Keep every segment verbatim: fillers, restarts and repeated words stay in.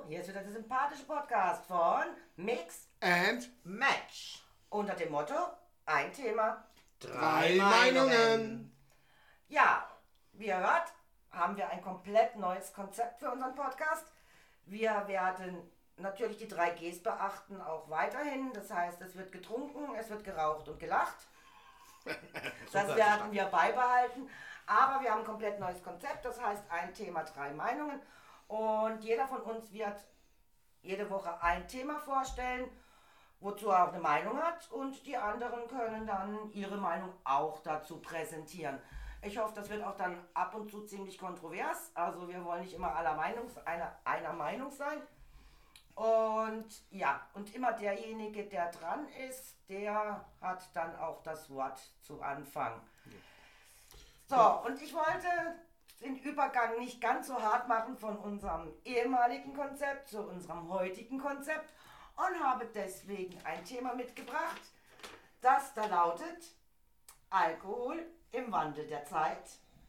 hier ist wieder der sympathische Podcast von Mix and Match. Unter dem Motto, ein Thema, drei, drei Meinungen. Meinungen. Ja, wie ihr hört, haben wir ein komplett neues Konzept für unseren Podcast. Wir werden natürlich die drei Gs beachten, auch weiterhin. Das heißt, es wird getrunken, es wird geraucht und gelacht. Das werden wir beibehalten. Aber wir haben ein komplett neues Konzept, das heißt ein Thema, drei Meinungen. Und jeder von uns wird jede Woche ein Thema vorstellen, wozu er auch eine Meinung hat. Und die anderen können dann ihre Meinung auch dazu präsentieren. Ich hoffe, das wird auch dann ab und zu ziemlich kontrovers. Also wir wollen nicht immer aller Meinung, einer, einer Meinung sein. Und ja, und immer derjenige, der dran ist, der hat dann auch das Wort zu Anfang. So, und ich wollte den Übergang nicht ganz so hart machen von unserem ehemaligen Konzept zu unserem heutigen Konzept und habe deswegen ein Thema mitgebracht, das da lautet Alkohol im Wandel der Zeit.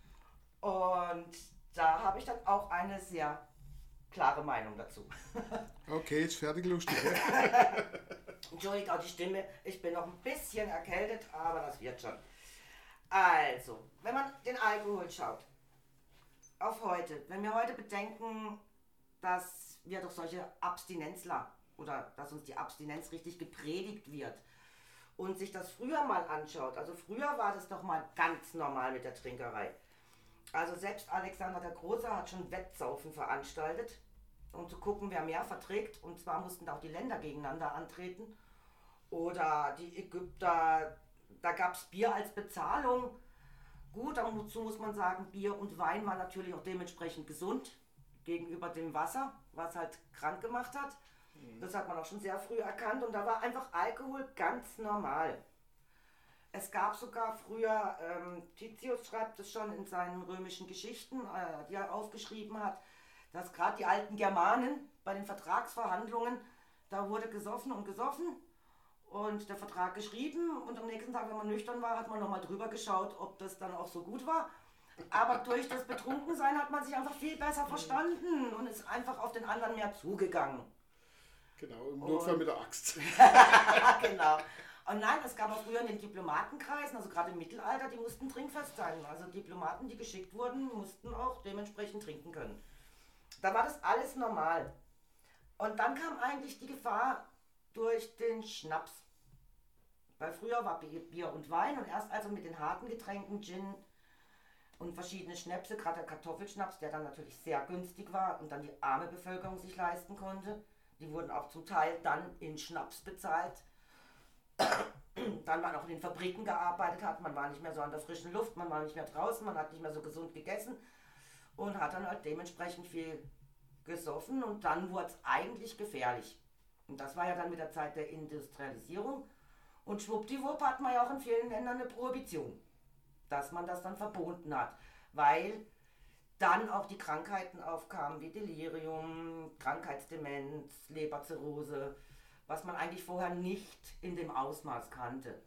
Und da habe ich dann auch eine sehr klare Meinung dazu. Okay, jetzt fertig lustig. Entschuldigt auch die Stimme, ich bin noch ein bisschen erkältet, aber das wird schon. Also, wenn man den Alkohol schaut, auf heute, wenn wir heute bedenken, dass wir doch solche Abstinenzler oder dass uns die Abstinenz richtig gepredigt wird und sich das früher mal anschaut, also früher war das doch mal ganz normal mit der Trinkerei. Also selbst Alexander der Große hat schon Wettsaufen veranstaltet, um zu gucken, wer mehr verträgt, und zwar mussten da auch die Länder gegeneinander antreten oder die Ägypter. Da gab es Bier als Bezahlung. Gut, dazu muss man sagen, Bier und Wein war natürlich auch dementsprechend gesund gegenüber dem Wasser, was halt krank gemacht hat. Mhm. Das hat man auch schon sehr früh erkannt und da war einfach Alkohol ganz normal. Es gab sogar früher, ähm, Titius schreibt es schon in seinen römischen Geschichten, äh, die er aufgeschrieben hat, dass gerade die alten Germanen bei den Vertragsverhandlungen, da wurde gesoffen und gesoffen. Und der Vertrag geschrieben und am nächsten Tag, wenn man nüchtern war, hat man nochmal drüber geschaut, ob das dann auch so gut war. Aber durch das Betrunkensein hat man sich einfach viel besser verstanden und ist einfach auf den anderen mehr zugegangen. Genau, im Notfall und mit der Axt. Genau. Und nein, es gab auch früher in den Diplomatenkreisen, also gerade im Mittelalter, die mussten trinkfest sein. Also Diplomaten, die geschickt wurden, mussten auch dementsprechend trinken können. Da war das alles normal. Und dann kam eigentlich die Gefahr durch den Schnaps. Weil früher war Bier und Wein und erst also mit den harten Getränken, Gin und verschiedene Schnäpse, gerade der Kartoffelschnaps, der dann natürlich sehr günstig war und dann die arme Bevölkerung sich leisten konnte, die wurden auch zum Teil dann in Schnaps bezahlt. Dann man auch in den Fabriken gearbeitet hat, man war nicht mehr so an der frischen Luft, man war nicht mehr draußen, man hat nicht mehr so gesund gegessen und hat dann halt dementsprechend viel gesoffen und dann wurde es eigentlich gefährlich. Und das war ja dann mit der Zeit der Industrialisierung. Und schwuppdiwupp hat man ja auch in vielen Ländern eine Prohibition, dass man das dann verboten hat. Weil dann auch die Krankheiten aufkamen, wie Delirium, Krankheitsdemenz, Leberzirrhose, was man eigentlich vorher nicht in dem Ausmaß kannte.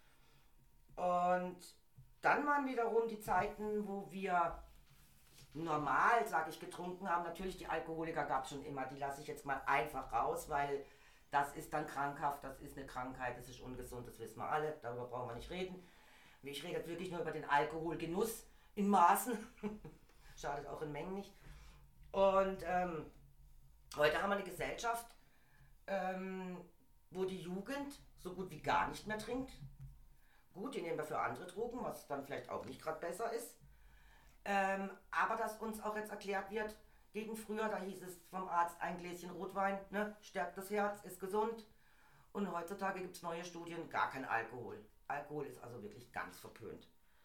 Und dann waren wiederum die Zeiten, wo wir normal, sage ich, getrunken haben. Natürlich, die Alkoholiker gab es schon immer, die lasse ich jetzt mal einfach raus, weil das ist dann krankhaft, das ist eine Krankheit, das ist ungesund, das wissen wir alle, darüber brauchen wir nicht reden. Ich rede jetzt wirklich nur über den Alkoholgenuss in Maßen, schadet auch in Mengen nicht. Und ähm, heute haben wir eine Gesellschaft, ähm, wo die Jugend so gut wie gar nicht mehr trinkt. Gut, die nehmen wir für andere Drogen, was dann vielleicht auch nicht gerade besser ist. Ähm, aber dass uns auch jetzt erklärt wird, gegen früher, da hieß es vom Arzt, ein Gläschen Rotwein, ne, stärkt das Herz, ist gesund. Und heutzutage gibt es neue Studien, gar kein Alkohol. Alkohol ist also wirklich ganz verpönt.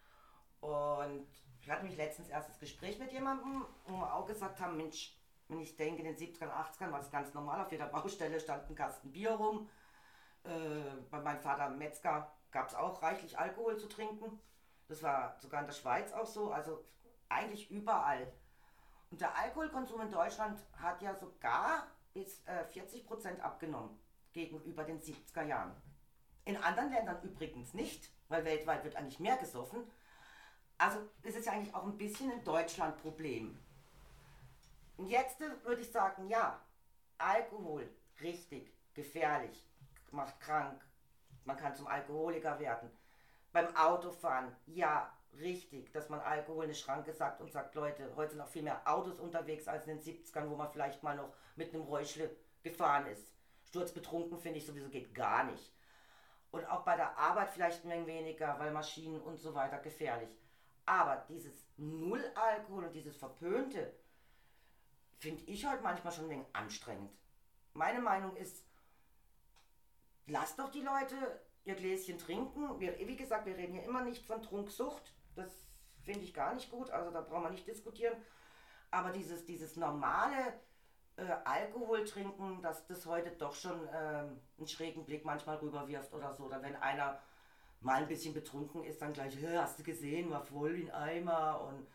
Und ich hatte mich letztens erst das Gespräch mit jemandem, wo wir auch gesagt haben, Mensch, wenn ich denke, in den siebzigern, achtzigern war es ganz normal, auf jeder Baustelle stand ein Kasten Bier rum. Äh, bei meinem Vater Metzger gab es auch reichlich Alkohol zu trinken. Das war sogar in der Schweiz auch so, also eigentlich überall. Und der Alkoholkonsum in Deutschland hat ja sogar bis äh, vierzig Prozent abgenommen gegenüber den siebziger Jahren. In anderen Ländern übrigens nicht, weil weltweit wird eigentlich mehr gesoffen. Also ist es ja eigentlich auch ein bisschen ein Deutschland-Problem. Und jetzt würde ich sagen, ja, Alkohol richtig gefährlich, macht krank, man kann zum Alkoholiker werden. Beim Autofahren, ja, richtig, dass man Alkohol in eine Schranke sagt und sagt, Leute, heute sind noch viel mehr Autos unterwegs als in den siebzigern, wo man vielleicht mal noch mit einem Räuschle gefahren ist. Sturzbetrunken finde ich sowieso geht gar nicht. Und auch bei der Arbeit vielleicht ein wenig weniger, weil Maschinen und so weiter gefährlich. Aber dieses Null-Alkohol und dieses Verpönte finde ich heute manchmal schon ein wenig anstrengend. Meine Meinung ist, lasst doch die Leute ihr Gläschen trinken. Wir, wie gesagt, wir reden hier immer nicht von Trunksucht. Das finde ich gar nicht gut, also da brauchen wir nicht diskutieren. Aber dieses, dieses normale äh, Alkohol trinken, dass das heute doch schon ähm, einen schrägen Blick manchmal rüberwirft oder so. Oder wenn einer mal ein bisschen betrunken ist, dann gleich, hast du gesehen, war voll wie ein Eimer. Und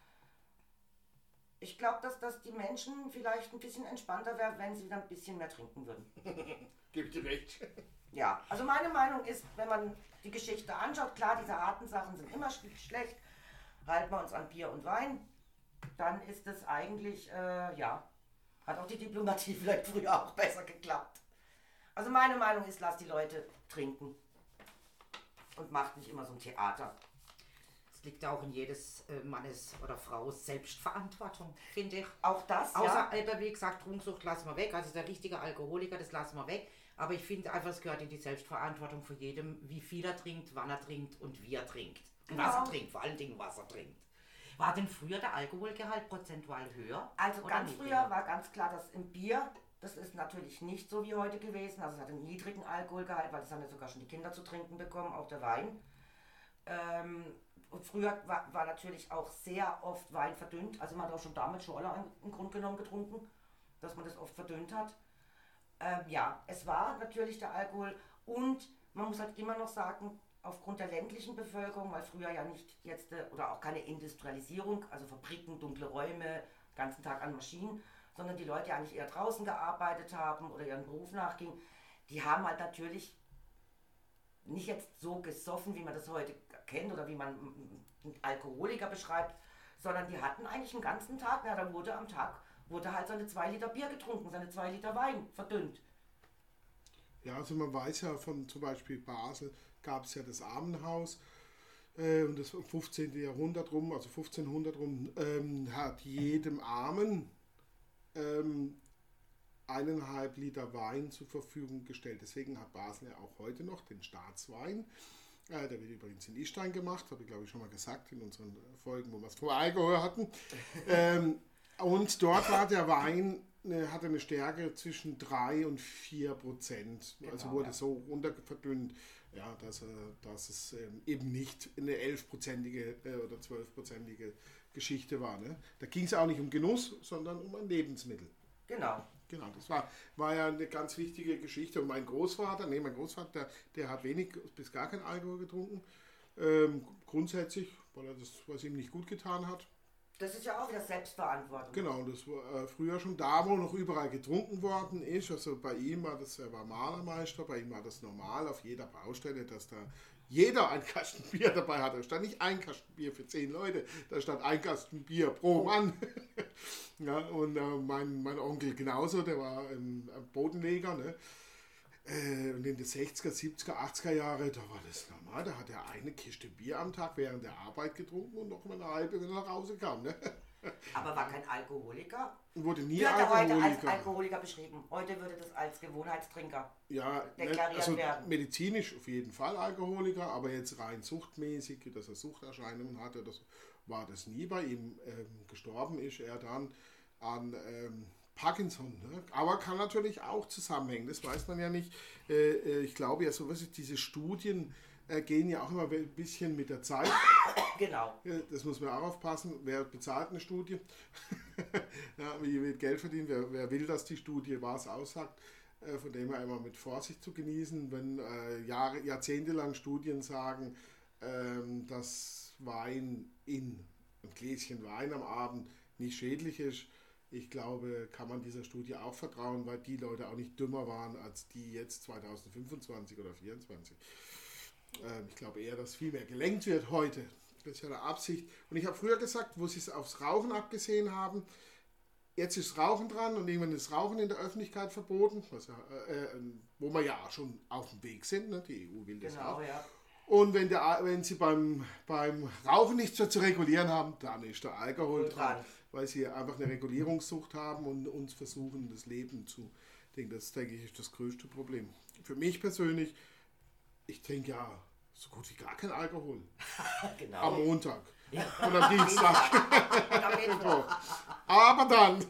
ich glaube, dass, dass die Menschen vielleicht ein bisschen entspannter wären, wenn sie wieder ein bisschen mehr trinken würden. Gib dir recht. Ja, also meine Meinung ist, wenn man die Geschichte anschaut, klar, diese harten Sachen sind immer sch schlecht, halten wir uns an Bier und Wein, dann ist es eigentlich, äh, ja, hat auch die Diplomatie vielleicht früher auch besser geklappt. Also meine Meinung ist, lasst die Leute trinken und macht nicht immer so ein Theater. Es liegt auch in jedes äh, Mannes oder Frau Selbstverantwortung, finde ich. Auch das, Außer, ja. äh, wie gesagt, Trunksucht lassen wir weg, also der richtige Alkoholiker, das lassen wir weg. Aber ich finde einfach, es gehört in die Selbstverantwortung von jedem, wie viel er trinkt, wann er trinkt und wie er trinkt. Und was er trinkt, vor allen Dingen, was er trinkt. War denn früher der Alkoholgehalt prozentual höher? Also oder ganz niedriger? früher war ganz klar, dass im Bier, das ist natürlich nicht so wie heute gewesen, also es hat einen niedrigen Alkoholgehalt, weil das haben ja sogar schon die Kinder zu trinken bekommen, auch der Wein. Ähm, und früher war, war natürlich auch sehr oft Wein verdünnt, also man hat auch schon damals Schorle im Grunde genommen getrunken, dass man das oft verdünnt hat. Ähm, ja, es war natürlich der Alkohol und man muss halt immer noch sagen, aufgrund der ländlichen Bevölkerung, weil früher ja nicht jetzt, äh, oder auch keine Industrialisierung, also Fabriken, dunkle Räume, den ganzen Tag an Maschinen, sondern die Leute ja eigentlich eher draußen gearbeitet haben oder ihren Beruf nachgingen, die haben halt natürlich nicht jetzt so gesoffen, wie man das heute kennt oder wie man einen Alkoholiker beschreibt, sondern die hatten eigentlich den ganzen Tag, na, da wurde am Tag wurde halt seine zwei Liter Bier getrunken, seine zwei Liter Wein verdünnt. Ja, also man weiß ja von zum Beispiel Basel gab es ja das Armenhaus äh, und das fünfzehnten Jahrhundert rum, also fünfzehnhundert rum, ähm, hat jedem Armen ähm, eineinhalb Liter Wein zur Verfügung gestellt. Deswegen hat Basel ja auch heute noch den Staatswein. Äh, der wird übrigens in Istein gemacht, habe ich glaube ich schon mal gesagt in unseren Folgen, wo wir es vor Alkohol hatten. ähm, Und dort war der Wein, äh, hatte eine Stärke zwischen drei und vier Prozent. Genau, Also wurde ja. so runter verdünnt, ja, dass, äh, dass es ähm, eben nicht eine elf-prozentige äh, oder zwölf-prozentige Geschichte war. Ne? Da ging es auch nicht um Genuss, sondern um ein Lebensmittel. Genau. Genau, das war, war ja eine ganz wichtige Geschichte. Und mein Großvater, nee, mein Großvater, der, der hat wenig bis gar kein Alkohol getrunken. Ähm, grundsätzlich, weil er das, was ihm nicht gut getan hat. Das ist ja auch wieder Selbstverantwortung. Genau, das war äh, früher schon da, wo noch überall getrunken worden ist. Also bei ihm war das, er war Malermeister, bei ihm war das normal auf jeder Baustelle, dass da jeder ein Kasten Bier dabei hatte. Da stand nicht ein Kasten Bier für zehn Leute, da stand ein Kasten Bier pro Mann. Ja, und äh, mein, mein Onkel genauso, der war ein, ein Bodenleger. Ne? Äh, und in den sechziger, siebziger, achtziger Jahre, da war das normal. Da hat er eine Kiste Bier am Tag während der Arbeit getrunken und noch mal eine halbe, wenn er nach Hause kam. Ne? Aber war kein Alkoholiker? Wurde nie Wird er heute als Alkoholiker. Alkoholiker beschrieben. Heute würde das als Gewohnheitstrinker Ja, deklariert also werden. medizinisch auf jeden Fall Alkoholiker, aber jetzt rein suchtmäßig, dass er Suchterscheinungen hatte, das war das nie bei ihm. Ähm, gestorben ist er dann an ähm, Parkinson. Ne? Aber kann natürlich auch zusammenhängen, das weiß man ja nicht. Äh, ich glaube ja, so was ist, diese Studien äh, gehen ja auch immer ein bisschen mit der Zeit. Genau. Ja, das muss man auch aufpassen. Wer bezahlt eine Studie? Ja, wie wird Geld verdienen? Wer, wer will, dass die Studie was aussagt? Äh, von dem her immer mit Vorsicht zu genießen. Wenn äh, Jahre, jahrzehntelang Studien sagen, ähm, dass Wein in ein Gläschen Wein am Abend nicht schädlich ist, ich glaube, kann man dieser Studie auch vertrauen, weil die Leute auch nicht dümmer waren als die jetzt zweitausendfünfundzwanzig oder vierundzwanzig. Ähm, ich glaube eher, dass viel mehr gelenkt wird heute. Das ist ja eine Absicht. Und ich habe früher gesagt, wo sie es aufs Rauchen abgesehen haben, jetzt ist Rauchen dran und irgendwann ist Rauchen in der Öffentlichkeit verboten, was ja, äh, wo wir ja schon auf dem Weg sind, ne? Die E U will das Genau, auch. ja. Und wenn, der, wenn sie beim, beim Rauchen nichts so zu regulieren haben, dann ist der Alkohol dran, weil sie einfach eine Regulierungssucht haben und uns versuchen, das Leben zu denken. Das, denke ich, ist das größte Problem. Für mich persönlich, ich trinke ja so gut wie gar keinen Alkohol. Genau. Am Montag Ja. und am Dienstag. Und am Mittwoch. Aber dann.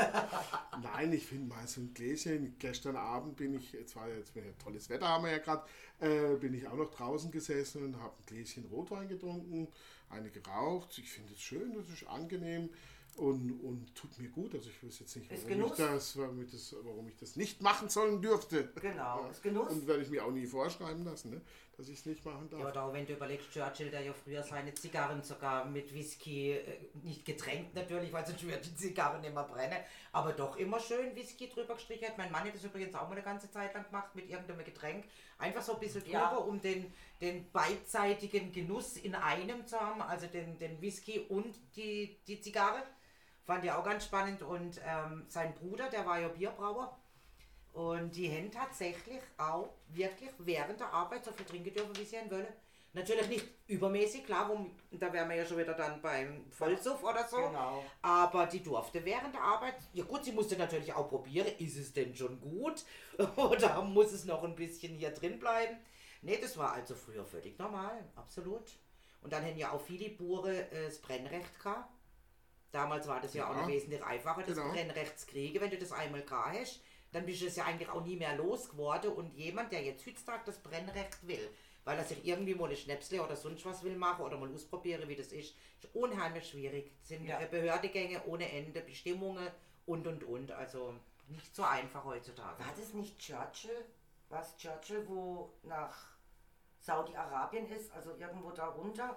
Nein, ich finde mal so ein Gläschen. Gestern Abend bin ich, jetzt war ja jetzt wieder tolles Wetter, haben wir ja gerade, äh, bin ich auch noch draußen gesessen und habe ein Gläschen Rotwein getrunken, eine geraucht. Ich finde es schön, das ist angenehm und, und tut mir gut. Also ich weiß jetzt nicht, Ist warum ich, das, warum, ich das, warum ich das nicht machen sollen dürfte. Genau, Ja. ist Genuss. Und werde ich mir auch nie vorschreiben lassen, ne? Dass ich es nicht machen darf. Ja, oder auch wenn du überlegst, Churchill, der ja früher seine Zigarren sogar mit Whisky, äh, nicht getränkt natürlich, weil sonst würde die Zigarren immer brennen, aber doch immer schön Whisky drüber gestrichen hat. Mein Mann hat das übrigens auch mal eine ganze Zeit lang gemacht mit irgendeinem Getränk. Einfach so ein bisschen drüber, Ja. um den, den beidseitigen Genuss in einem zu haben, also den, den Whisky und die, die Zigarre. Fand ich auch ganz spannend. Und ähm, sein Bruder, der war ja Bierbrauer. Und die haben tatsächlich auch wirklich während der Arbeit so viel trinken dürfen, wie sie wollen. Natürlich nicht übermäßig, klar, wo, da wären wir ja schon wieder dann beim Vollsuff oder so. Genau. Aber die durfte während der Arbeit, ja gut, sie musste natürlich auch probieren, ist es denn schon gut? Oder muss es noch ein bisschen hier drin bleiben? Ne, das war also früher völlig normal, absolut. Und dann haben ja auch viele Bauern äh, das Brennrecht gehabt. Damals war das ja, Ja, auch noch wesentlich einfacher, das genau. Brennrecht zu kriegen, wenn du das einmal gehabt hast. Dann bist du es ja eigentlich auch nie mehr losgeworden. Und jemand, der jetzt heutzutage das Brennrecht will, weil er sich irgendwie mal ein Schnäpsle oder sonst was will machen oder mal ausprobieren, wie das ist, ist unheimlich schwierig. Es sind Ja. äh, Behördegänge ohne Ende, Bestimmungen und und und. Also nicht so einfach heutzutage. War das nicht Churchill? War es Churchill, wo nach Saudi-Arabien ist, also irgendwo da runter?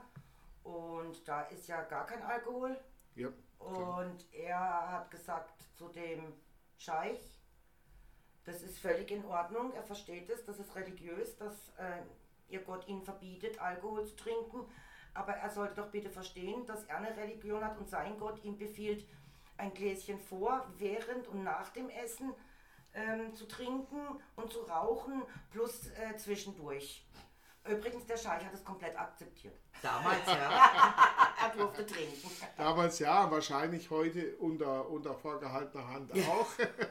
Und da ist ja gar kein Alkohol. Ja. Und er hat gesagt zu dem Scheich, das ist völlig in Ordnung, er versteht es, das ist religiös, dass äh, ihr Gott ihn verbietet, Alkohol zu trinken, aber er sollte doch bitte verstehen, dass er eine Religion hat und sein Gott ihm befiehlt, ein Gläschen vor, während und nach dem Essen ähm, zu trinken und zu rauchen, plus äh, zwischendurch. Übrigens, der Scheich hat es komplett akzeptiert. Damals, ja. Er durfte trinken. Damals ja, wahrscheinlich heute unter, unter vorgehaltener Hand auch.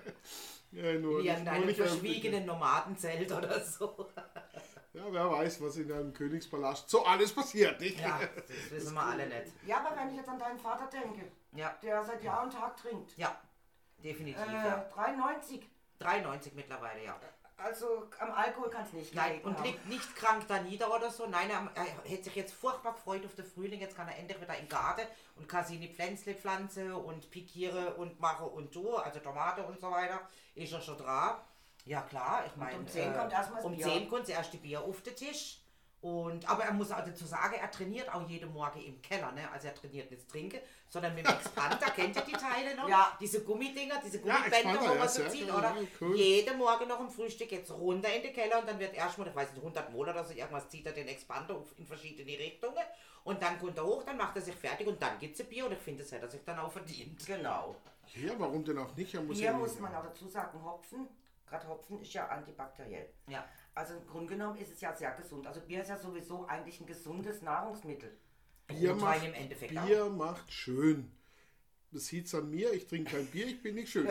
Ja, nur Wie nicht, in nur einem nicht verschwiegenen Nomadenzelt oder so. Ja, wer weiß, was in einem Königspalast so alles passiert, nicht? Ja, das wissen wir alle nicht. Ja, aber wenn ich jetzt an deinen Vater denke, Ja, der seit Jahr und Tag trinkt, ja, definitiv. äh, Ja. dreiundneunzig, dreiundneunzig mittlerweile, ja. also am Alkohol kann es nicht Nein, liegen und haben. liegt nicht krank da nieder oder so. Nein, er, er hätte sich jetzt furchtbar gefreut auf den Frühling. Jetzt kann er endlich wieder in den Garten und kann seine Pflänzle pflanzen und pikieren und machen und tun, also Tomate und so weiter. Ist er schon dran. Ja klar, ich meine, um zehn kommt erst mal das um Bier. zehn kommt das erste Bier auf den Tisch. Und, aber er muss auch dazu sagen, er trainiert auch jeden Morgen im Keller. Ne? Also er trainiert nicht trinken, sondern mit dem Expander, kennt ihr die Teile noch? Ja. Diese Gummidinger, diese Ja, Gummibänder, Expander, wo man ja, so sehr zieht, cool, oder? ja, cool. Jeden Morgen noch im Frühstück jetzt runter in den Keller und dann wird erstmal, ich weiß nicht, hundert Mal oder so, irgendwas zieht er den Expander auf- in verschiedene Richtungen und dann kommt er hoch, dann macht er sich fertig und dann gibt's ein Bier und ich finde, das hätte er sich dann auch verdient. Genau. Ja, warum denn auch nicht? Er muss Hier ja muss nicht- man auch dazu sagen, Hopfen, gerade Hopfen ist ja antibakteriell. Ja. Also im Grunde genommen ist es ja sehr gesund. Also Bier ist ja sowieso eigentlich ein gesundes Nahrungsmittel. Bier Rotwein macht, im Endeffekt Bier macht schön. Das sieht's an mir, ich trinke kein Bier, ich bin nicht schön.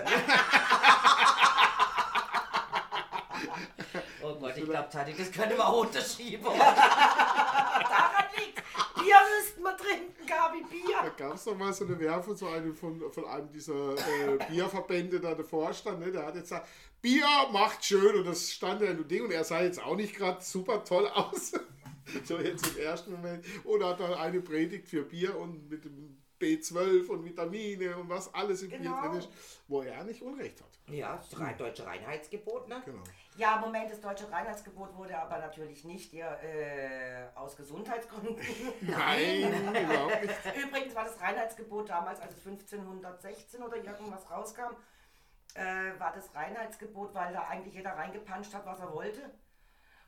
Oh Gott, ich glaube, Tati, das können wir auch unterschieben. Daran liegt, Bier müssten wir trinken, Gabi, Da Bier. gab es doch mal so eine Werbung so eine von, von einem dieser äh, Bierverbände, da der Vorstand, ne, der hat jetzt gesagt, Bier macht schön und das stand ja im Ding und er sah jetzt auch nicht gerade super toll aus. So jetzt im ersten Moment. Und hat dann eine Predigt für Bier und mit dem B zwölf und Vitamine und was alles im Genau. Bier drin ist, wo er nicht Unrecht hat. Ja, das rein- deutsche Reinheitsgebot, ne? Genau. Ja, Moment, das deutsche Reinheitsgebot wurde aber natürlich nicht hier äh, aus Gesundheitsgründen. Nein, überhaupt nicht. Übrigens war das Reinheitsgebot damals, als es fünfzehnhundertsechzehn oder irgendwas rauskam, äh, war das Reinheitsgebot, weil da eigentlich jeder reingepanscht hat, was er wollte.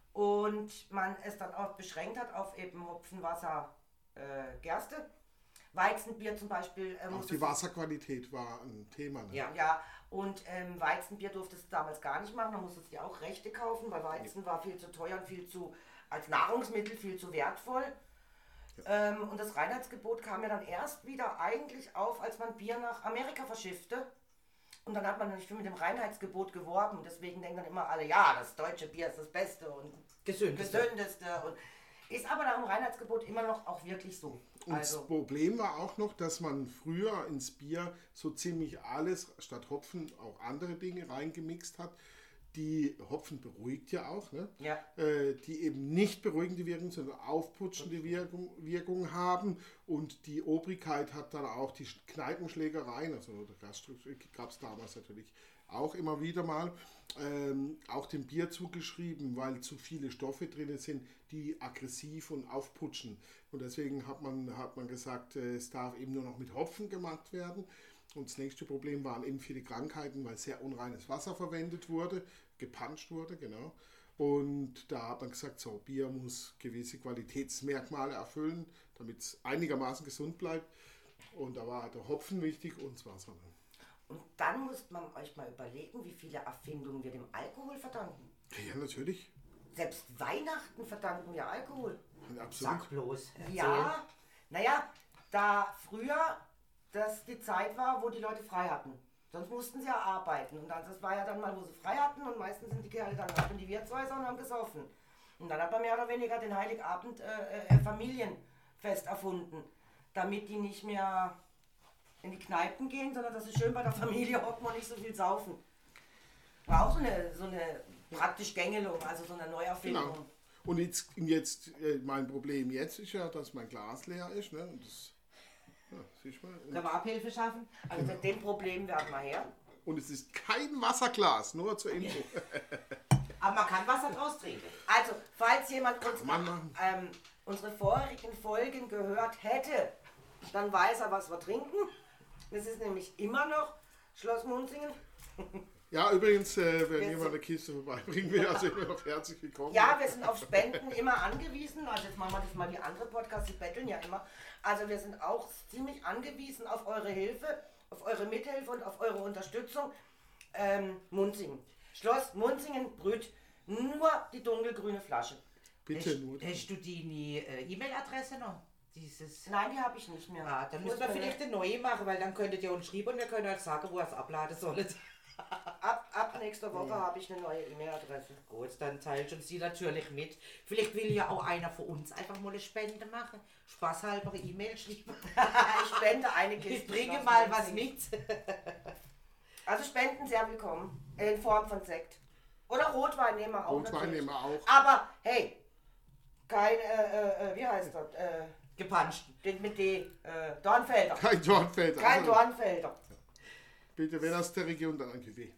Und man es dann auch beschränkt hat auf eben Hopfen, Wasser, äh, Gerste. Weizenbier zum Beispiel. Äh, Auch die Wasserqualität war ein Thema. Ne? Ja. Ja, und ähm, Weizenbier durftest du damals gar nicht machen, da musstest du dir auch Rechte kaufen, weil Weizen war viel zu teuer und viel zu, als Nahrungsmittel viel zu wertvoll. Ja. Ähm, und das Reinheitsgebot kam ja dann erst wieder eigentlich auf, als man Bier nach Amerika verschiffte. Und dann hat man nicht viel mit dem Reinheitsgebot geworben, deswegen denken dann immer alle, ja, das deutsche Bier ist das Beste und Gesündeste. gesündeste. Und ist aber nach dem Reinheitsgebot immer noch auch wirklich so. Und Also, das Problem war auch noch, dass man früher ins Bier so ziemlich alles statt Hopfen auch andere Dinge reingemixt hat. Die Hopfen beruhigt ja auch, ne? ja. äh, die eben nicht beruhigende Wirkung, sondern aufputschende Wirkung, Wirkung haben. Und die Obrigkeit hat dann auch die Kneipenschlägereien, also das gab es damals natürlich auch immer wieder mal, ähm, auch dem Bier zugeschrieben, weil zu viele Stoffe drin sind, die aggressiv und aufputschen. Und deswegen hat man, hat man gesagt, äh, es darf eben nur noch mit Hopfen gemacht werden. Und das nächste Problem waren eben viele Krankheiten, weil sehr unreines Wasser verwendet wurde, gepanscht wurde, genau. Und da hat man gesagt, so, Bier muss gewisse Qualitätsmerkmale erfüllen, damit es einigermaßen gesund bleibt. Und da war der Hopfen wichtig und das Wasser. Und dann muss man euch mal überlegen, wie viele Erfindungen wir dem Alkohol verdanken. Ja, natürlich. Selbst Weihnachten verdanken wir Alkohol. Absolut. Sag bloß. Erzähl. Ja, naja, da früher das die Zeit war, wo die Leute frei hatten. Sonst mussten sie ja arbeiten. Und dann, das war ja dann mal, wo sie frei hatten. Und meistens sind die Kerle dann ab in die Wirtshäuser und haben gesoffen. Und dann hat man mehr oder weniger den Heiligabend äh, äh, Familienfest erfunden. Damit die nicht mehr in die Kneipen gehen, sondern dass sie schön bei der Familie hocken und nicht so viel saufen. War auch so eine, so eine praktisch Gängelung, also so eine Neuerfindung. Genau. Und jetzt, jetzt äh, mein Problem jetzt ist ja, dass mein Glas leer ist. Ne? Und das, ja, siehst du mal. Und, Können wir Abhilfe schaffen? Also mit dem Problem werden wir her. und es ist kein Wasserglas, nur zur Info. Aber man kann Wasser draus trinken. Also, falls jemand uns man machen. ähm, unsere vorigen Folgen gehört hätte, dann weiß er, was wir trinken. Das ist nämlich immer noch Schloss Munzingen. Ja, übrigens, äh, wenn Wir jemand eine Kiste vorbeibringen will, also immer noch herzlich willkommen. Ja, wir sind auf Spenden immer angewiesen. Also jetzt machen wir das mal die andere Podcasts, die betteln ja immer. Also wir sind auch ziemlich angewiesen auf eure Hilfe, auf eure Mithilfe und auf eure Unterstützung. Ähm, Munzingen. Schloss Munzingen brüht nur die dunkelgrüne Flasche. Bitte Hast, nur. hast du die äh, E-Mail-Adresse noch? Dieses. Nein, die habe ich nicht mehr. Ah, dann Muss müssen wir man vielleicht eine neue machen, weil dann könntet ihr uns schreiben und wir können euch sagen, wo ihr es abladen sollt. Ab, ab nächster Woche habe ich eine neue E-Mail-Adresse. Gut, dann teilt uns die natürlich mit. Vielleicht will ja auch einer von uns einfach mal eine Spende machen. Spaßhalber E-Mail schreiben. Ich spende eine Kiste. Ich bringe Schloss mal was Munzingen. mit. Also Spenden sehr willkommen. In Form von Sekt. Oder Rotwein nehmen wir auch. Rotwein natürlich. nehmen wir auch. Aber hey, kein, äh, äh, wie heißt das? Äh, Gepanscht. den mit D. Äh, Dornfelder. Kein Dornfelder. Kein Also, Dornfelder. bitte, wenn aus der Region, dann ein Cuvée.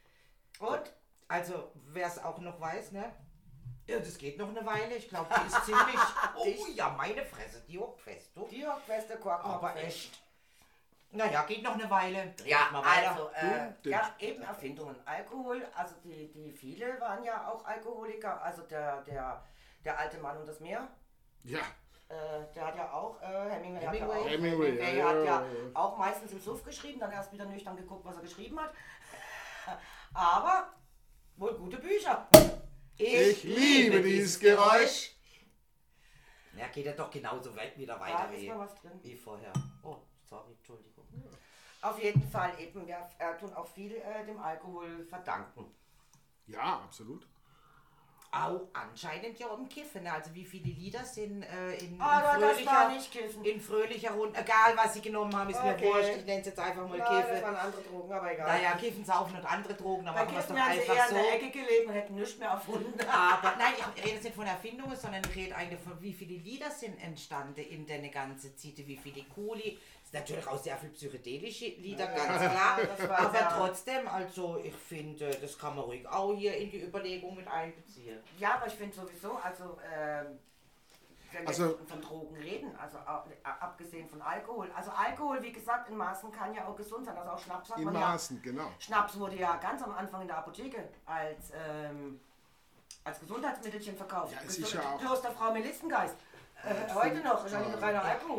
Und? Also, wer es auch noch weiß, ne? Ja, das geht noch eine Weile. Ich glaube, die ist ziemlich. Oh ja, meine Fresse, die hockt fest, du. Die Hockfeste Korken. Aber echt. Naja, geht noch eine Weile. Ja, Mal weiter. also, äh, Du, ja, eben Erfindungen. Alkohol, also die, die viele waren ja auch Alkoholiker. Also der, der, der alte Mann und das Meer. Ja, Äh, der hat ja auch, äh, Hemingway, hat ja Hemingway. auch, Hemingway, Hemingway ja, hat ja, ja ja. auch meistens im Suff geschrieben, dann erst wieder nüchtern geguckt, was er geschrieben hat. Aber wohl gute Bücher. ich liebe dieses Geräusch. Ja, geht ja doch genauso weit wieder Da weiter ist wie, noch was drin. wie vorher. Oh, sorry, Entschuldigung. Auf jeden Fall eben, wir äh, tun auch viel äh, dem Alkohol verdanken. Ja, absolut. Auch anscheinend ja um Kiffen. Also wie viele Lieder sind äh, in, in Aber das fröhlicher, war nicht Kiffen. in fröhlicher Runde. Egal was sie genommen haben, ist Okay. mir wurscht. Ich nenne es jetzt einfach mal Nein, das Kiffen. waren andere Drogen, aber egal. Naja, Kiffen, Saufen und andere Drogen, da Bei machen wir es Kiffen doch haben sie eher einfach in der so. Ecke gelegen und hätten nichts mehr erfunden. Aber nein, ich rede jetzt nicht von Erfindungen, sondern ich rede eigentlich von wie viele Lieder sind entstanden in der ganzen Zeit, wie viele Kuli. Es sind natürlich auch sehr viele psychedelische Lieder, ganz klar. das war Aber sehr- trotzdem, also ich finde, das kann man ruhig auch hier in die Überlegung mit einbeziehen. Ja, aber ich finde sowieso, also ähm, wenn wir Also- jetzt von Drogen reden, also ab- abgesehen von Alkohol. Also Alkohol, wie gesagt, in Maßen kann ja auch gesund sein. Also auch Schnaps hat In man ja. Maßen, genau. Schnaps wurde ja ganz am Anfang in der Apotheke als, ähm, als Gesundheitsmittelchen verkauft. Ja, es ist ja auch- Klosterfrau Melissengeist. Äh, heute noch, ist ja Ja. reiner Alkohol.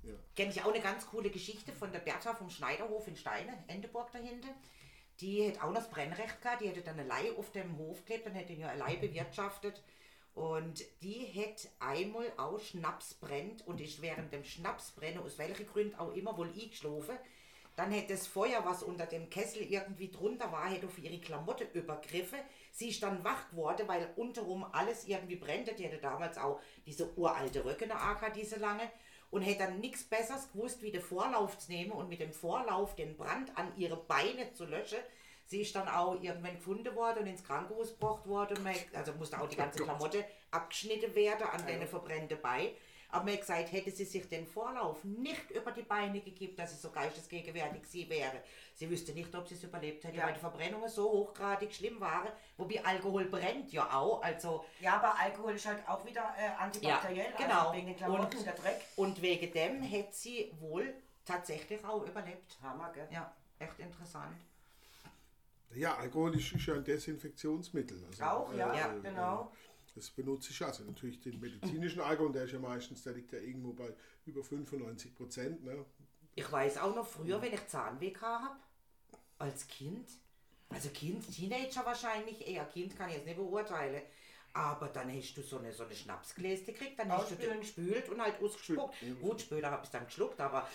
Ja. Kenne ich auch eine ganz coole Geschichte von der Bertha vom Schneiderhof in Steine, Endeburg dahinter. Die hat auch noch das Brennrecht gehabt, die hätte dann eine Leih auf dem Hof gelebt, dann hätte die ja eine Leih bewirtschaftet. Und die hat einmal auch Schnaps brennt und ist während dem Schnapsbrennen, aus welchen Gründen auch immer, wohl eingeschlafen. Dann hätte das Feuer, was unter dem Kessel irgendwie drunter war, hätte auf ihre Klamotte übergriffen. Sie ist dann wach geworden, weil unterrum alles irgendwie brennte. Die hätte damals auch diese uralte Röcke noch angehabt, diese lange. Und hätte dann nichts Besseres gewusst, wie den Vorlauf zu nehmen und mit dem Vorlauf den Brand an ihre Beine zu löschen. Sie ist dann auch irgendwann gefunden worden und ins Krankenhaus gebracht worden. Man, also musste auch die ganze Klamotte abgeschnitten werden an den verbrennten Beinen. Aber man hat gesagt, hätte sie sich den Vorlauf nicht über die Beine gegeben, dass sie so geistesgegenwärtig sie wäre. Sie wüsste nicht, ob sie es überlebt hätte, ja. Weil die Verbrennungen so hochgradig schlimm waren. Wobei Alkohol brennt ja auch. Also ja, aber Alkohol ist halt auch wieder äh, antibakteriell, ja, genau. Also wegen den Klamotten, und, der Dreck. Und wegen dem hätte sie wohl tatsächlich auch überlebt. Hammer, gell? Ja, echt interessant. Ja, Alkohol ist ja ein Desinfektionsmittel. Also, auch, ja, äh, ja äh, genau. Das benutze ich also natürlich den medizinischen Alkohol, der ist ja meistens, der liegt ja irgendwo bei über fünfundneunzig Prozent. Ne? Ich weiß auch noch früher, wenn ich Zahnweh habe, als Kind, also Kind, Teenager wahrscheinlich, eher Kind kann ich jetzt nicht beurteilen, aber dann hast du so eine, so eine Schnapsgläste gekriegt, dann hast du den gespült und halt ausgespuckt. Gut, später habe ich es dann geschluckt, aber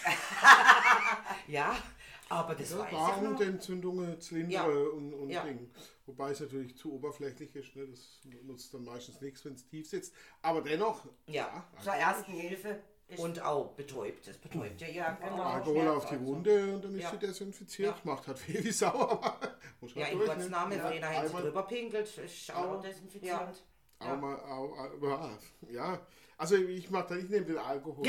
ja, aber das ja, weiß da ich noch. und Entzündungen, Zylinder Ja. und, und Ja. Ding. Wobei es natürlich zu oberflächlich ist, ne? Das nutzt dann meistens nichts, wenn es tief sitzt. Aber dennoch, Ja. Zur ersten Hilfe. Ist Und auch betäubt, das betäubt ja, ja genau. Alkohol auf die also. Wunde und dann ist Ja. sie desinfiziert. Ja. Macht halt weh wie Sau, aber muss Ja, halt in durch, Gottes ne? Namen, Ja, Verena hat sie einmal- drüber pinkelt, ist auch auch, ja. desinfizierend. Auch Ja. mal, auch, auch, ja, ja. Also ich mach da, ich nehme den Alkohol.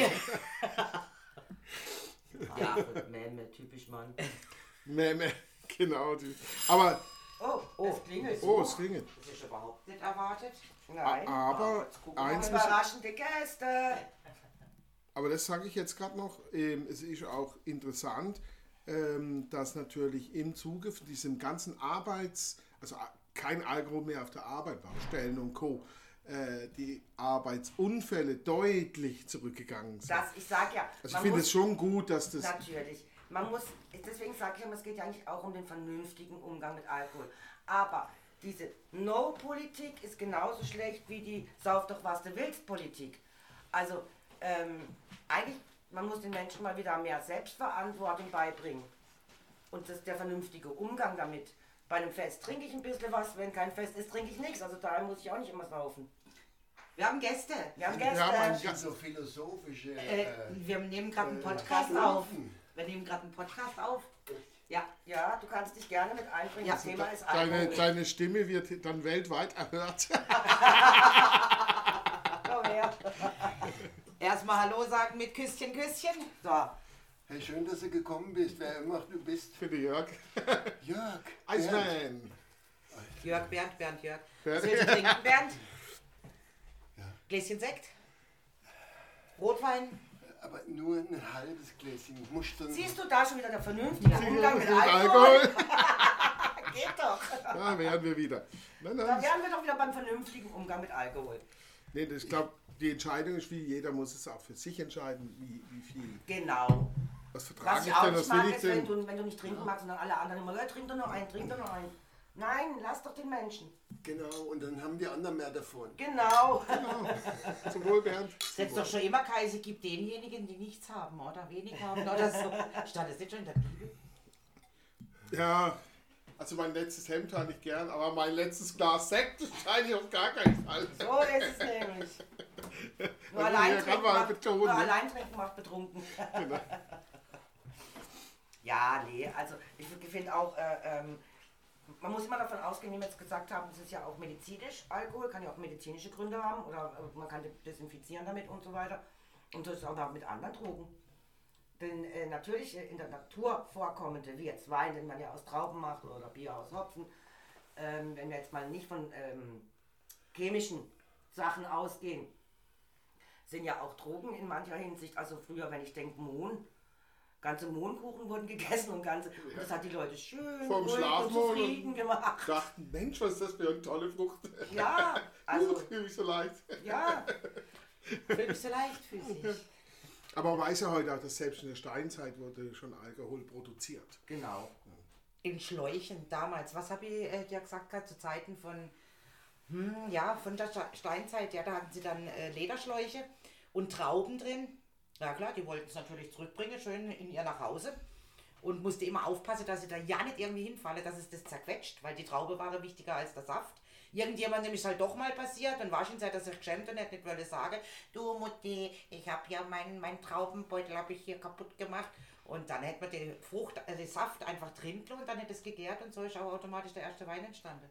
Ja, Memme, typisch Mann. Meh, meh, genau. Die. Aber, Oh, oh, es klingelt. oh, es klingelt. Das ist überhaupt nicht erwartet. Nein. Aber jetzt gucken wir eins mal. muss- Überraschende Gäste. Aber das sage ich jetzt gerade noch. Ähm, es ist auch interessant, ähm, dass natürlich im Zuge von diesem ganzen Arbeits-, also a- kein Alkohol mehr auf der Arbeit, Baustellen und Co., äh, die Arbeitsunfälle deutlich zurückgegangen sind. Das, ich sag ja. also ich man finde muss- es schon gut, dass das... Natürlich. Man muss, deswegen sage ich immer, es geht ja eigentlich auch um den vernünftigen Umgang mit Alkohol. Aber diese No-Politik ist genauso schlecht wie die Sauf doch was du willst Politik. Also ähm, eigentlich, man muss den Menschen mal wieder mehr Selbstverantwortung beibringen. Und das ist der vernünftige Umgang damit. Bei einem Fest trinke ich ein bisschen was, wenn kein Fest ist, trinke ich nichts. Also daher muss ich auch nicht immer saufen. Wir haben Gäste. Wir haben Wir Gäste. haben einen Das sind Gast. so philosophische. Äh, Äh, wir nehmen gerade einen äh, Podcast Philosophen. auf. Wir nehmen gerade einen Podcast auf. Ja, Ja, du kannst dich gerne mit einbringen. Ja. Das Thema ist Deine, Alkohol. deine Stimme wird dann weltweit erhört. Komm her. erstmal Hallo sagen mit Küsschen, Küsschen. So. Hey, schön, dass du gekommen bist. Wer immer du bist. Für die Jörg. Jörg. Bernd. Iceman. Jörg, Bernd, Bernd, Jörg. Bernd. Was willst du trinken, Bernd? Ja. Gläschen Sekt? Rotwein? Aber nur ein halbes Gläschen. Ich muss dann. Siehst du da schon wieder der vernünftige Umgang mit Mit Alkohol? Alkohol. Geht doch. Da wären wir wieder. Nein, Da nein. wären wir doch wieder beim vernünftigen Umgang mit Alkohol. Nee, ich glaube, die Entscheidung ist wie jeder muss es auch für sich entscheiden, wie, wie viel. Genau. Was vertrage Was ich ich auch denn, nicht was will mag, ich ist, wenn denn? du, wenn du nicht trinken magst und dann alle anderen immer, ja, trink doch noch einen, trink doch noch einen. Nein, lass doch den Menschen. Genau, und dann haben die anderen mehr davon. Genau. Zum Wohl, Bernd. Es hätte doch schon immer Kaiser gibt denjenigen, die nichts haben oder wenig haben oder so. Stand das nicht schon in der Bibel? Ja, also mein letztes Hemd hatte ich gern, aber mein letztes Glas Sekt das scheine ich auf gar keinen Fall. So ist es nämlich. Das Nur muss ich allein, ja grad trinken mal macht, betonen, nur ne? allein trinken macht betrunken. Genau. Ja, nee, also ich finde auch, äh, ähm, man muss immer davon ausgehen, wie wir jetzt gesagt haben, es ist ja auch medizinisch, Alkohol kann ja auch medizinische Gründe haben oder äh, man kann desinfizieren damit und so weiter. Und das ist auch mit anderen Drogen. Denn äh, natürlich äh, in der Natur vorkommende, wie jetzt Wein, den man ja aus Trauben macht oder Bier aus Hopfen, ähm, wenn wir jetzt mal nicht von ähm, chemischen Sachen ausgehen, sind ja auch Drogen in mancher Hinsicht, also früher, wenn ich denke, Mohn, ganze Mohnkuchen wurden gegessen und ganze, und das hat die Leute schön Vom ruhig Schlafen und zufrieden gemacht. Dachten, Mensch, was ist das für eine tolle Frucht. Ja, also, Huch, fühl mich so leicht. ja, Fühlst du leicht für sich? Aber man weiß ja heute auch, dass selbst in der Steinzeit wurde schon Alkohol produziert. Genau. In Schläuchen damals, was habe ich äh, dir gesagt, grad zu Zeiten von, hm, ja, von der Steinzeit, ja, da hatten sie dann äh, Lederschläuche und Trauben drin. Ja klar, die wollten es natürlich zurückbringen, schön in ihr nach Hause. Und musste immer aufpassen, dass sie da ja nicht irgendwie hinfalle, dass es das zerquetscht, weil die Traube war wichtiger als der Saft. Irgendjemandem ist halt doch mal passiert, dann war schon seit, dass er geschämt und nicht wollte sagen, du Mutti, ich habe ja meinen mein Traubenbeutel habe ich hier kaputt gemacht. Und dann hätte man die Frucht, also den Saft einfach drin und dann hätte es gegärt und so ist auch automatisch der erste Wein entstanden.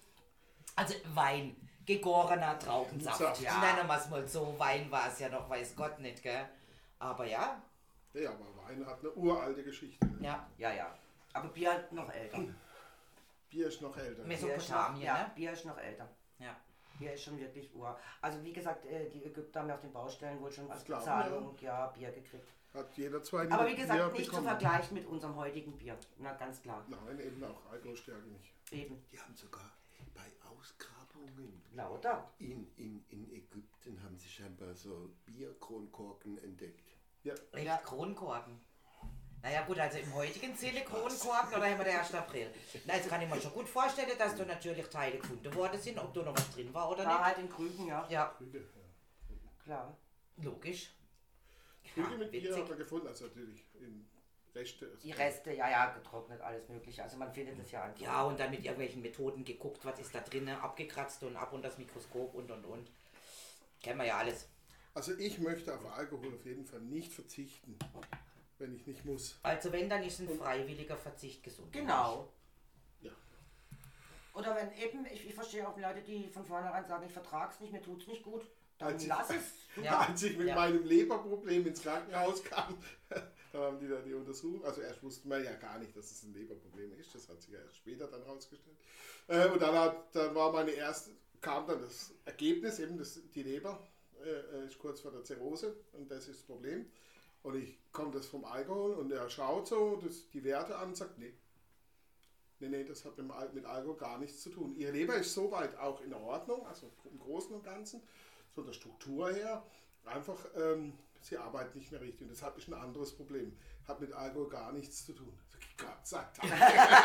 Also Wein, gegorener Traubensaft. Saft. Ja. Nennen wir es mal so, Wein war es ja noch, weiß Gott nicht, gell? Aber ja. Ja, aber Wein hat eine uralte Geschichte. Ja. Ja, ja. Aber Bier hat noch älter. Bier ist noch älter. Mes- Bier ist noch, Mesopotamien, ja, ne? Bier ist noch älter. Ja. Bier ist schon wirklich ur. Also wie gesagt, äh, die Ägypter haben ja auf den Baustellen wohl schon als Sklaven, Bezahlung ja. Bier gekriegt. Hat jeder zwei Aber wie Bier gesagt, nicht zu bekommen. vergleichen mit unserem heutigen Bier. Na, ganz klar. Nein, eben auch Alkoholstärke nicht. Eben. Die haben sogar bei Ausgrabungen Lauter. in, in, in Ägypten haben sie scheinbar so Bierkronkorken entdeckt. Ja, Echt Ja. Kronkorken. Naja gut, also im heutigen Sinne Kronkorken oder haben wir der erste April? Na, jetzt kann ich mir schon gut vorstellen, dass da natürlich Teile gefunden worden sind, ob da noch was drin war oder War nicht. halt in Krügen, ja. Ja, Krüge, ja. Klar. logisch. Krüge mit Bier witzig. hat man gefunden, also natürlich in Reste. Also Die Reste, ja, ja, getrocknet, alles mögliche. Also man findet es ja einfach. Ja, und dann mit irgendwelchen Methoden geguckt, was ist da drin, abgekratzt und ab unter das Mikroskop und und und. Kennen wir ja alles. Also ich möchte auf Alkohol auf jeden Fall nicht verzichten, wenn ich nicht muss. Also wenn, dann ist ein freiwilliger Verzicht gesund. Genau. Ja. Oder wenn eben, ich, ich verstehe auch Leute, die von vornherein sagen, ich vertrag's nicht, mir tut's nicht gut, dann Als ich- lass es. Ja. Als ich mit Ja. meinem Leberproblem ins Krankenhaus kam, da haben die da die Untersuchung, also erst wussten wir ja gar nicht, dass es ein Leberproblem ist, das hat sich ja erst später dann rausgestellt. Äh, und dann, hat, dann war meine erste, kam dann das Ergebnis, eben das, die Leber äh, ist kurz vor der Zirrhose und das ist das Problem. Und ich komme das vom Alkohol und er schaut so das, die Werte an und sagt, nee. Nee, nee, das hat mit, dem Al- mit Alkohol gar nichts zu tun. Ihre Leber ist soweit auch in Ordnung, also im Großen und Ganzen, von der Struktur her. Einfach, ähm, sie arbeitet nicht mehr richtig. Und deshalb ist ein anderes Problem. Hat mit Alkohol gar nichts zu tun. Gott sei Dank.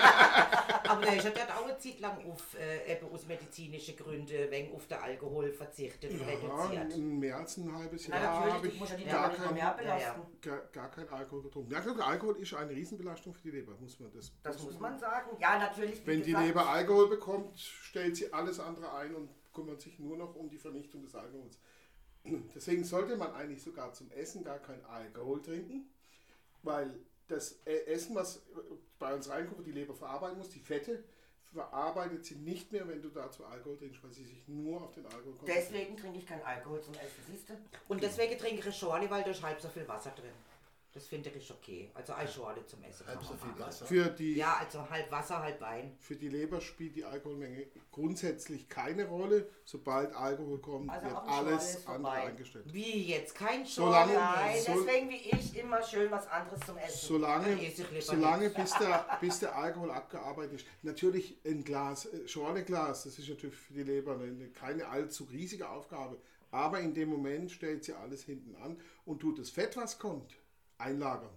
Aber der hat ja auch eine Zeit lang auf, äh, eben aus medizinischen Gründen wegen auf den Alkohol verzichtet und Ja, reduziert. in mehr als ein halbes Na Jahr habe natürlich, ich du musst ja die gar, Leber nicht noch kein, mehr Ja, ja. belasten. gar, gar kein Alkohol getrunken. Ja, klar, Alkohol ist eine Riesenbelastung für die Leber, muss man das. Das muss man sagen. Ja, natürlich. wie Wenn die gesagt, Leber Alkohol bekommt, stellt sie alles andere ein und kümmert sich nur noch um die Vernichtung des Alkohols. Deswegen sollte man eigentlich sogar zum Essen gar kein Alkohol trinken, weil das Essen, was bei uns reinkommt, die Leber verarbeiten muss, die Fette, verarbeitet sie nicht mehr, wenn du dazu Alkohol trinkst, weil sie sich nur auf den Alkohol konzentriert. Deswegen trinke ich keinen Alkohol zum Essen, siehst du? Und deswegen trinke ich eine Schorle, weil da ist halb so viel Wasser drin. Das finde ich okay. Also eine Schorle zum Essen. kann Halb so man viel machen. Wasser. Für die, Ja, also halb Wasser, halb Wein. für die Leber spielt die Alkoholmenge grundsätzlich keine Rolle. Sobald Alkohol kommt, Also wird auch eine Schorle alles ist andere vorbei. eingestellt. Wie jetzt? Kein Solange- Schorle? Nein, So- deswegen wie ich immer schön was anderes zum Essen. Solange, Ja, esse ich lieber solange nicht. bis, der, bis der Alkohol abgearbeitet ist. Natürlich ein Glas, äh, Schorleglas, das ist natürlich für die Leber eine, keine allzu riesige Aufgabe. Aber in dem Moment stellt sie alles hinten an und tut das Fett, was kommt, einlagern.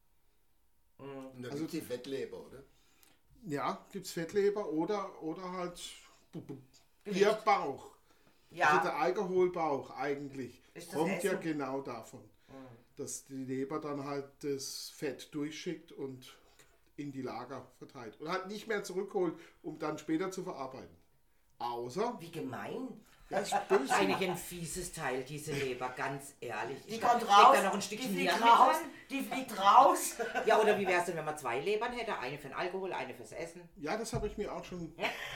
Und dann Also- gibt die Fettleber, oder? Ja, gibt es Fettleber oder, oder halt bu- bu- Gewicht. Bierbauch. Ja. Also der Alkoholbauch eigentlich Ist das kommt ja Essen? genau davon, dass die Leber dann halt das Fett durchschickt und in die Lager verteilt und halt nicht mehr zurückholt, um dann später zu verarbeiten. Außer, Wie gemein. das ist böse. Eigentlich ein fieses Teil, diese Leber, ganz ehrlich. Die Ich kommt leg raus, da noch ein die Stückchen fliegt Hirn raus, mit die fliegt raus. dran. Ja, oder wie wäre es denn, wenn man zwei Lebern hätte? Eine für den Alkohol, eine fürs Essen. Ja, das habe ich mir auch schon.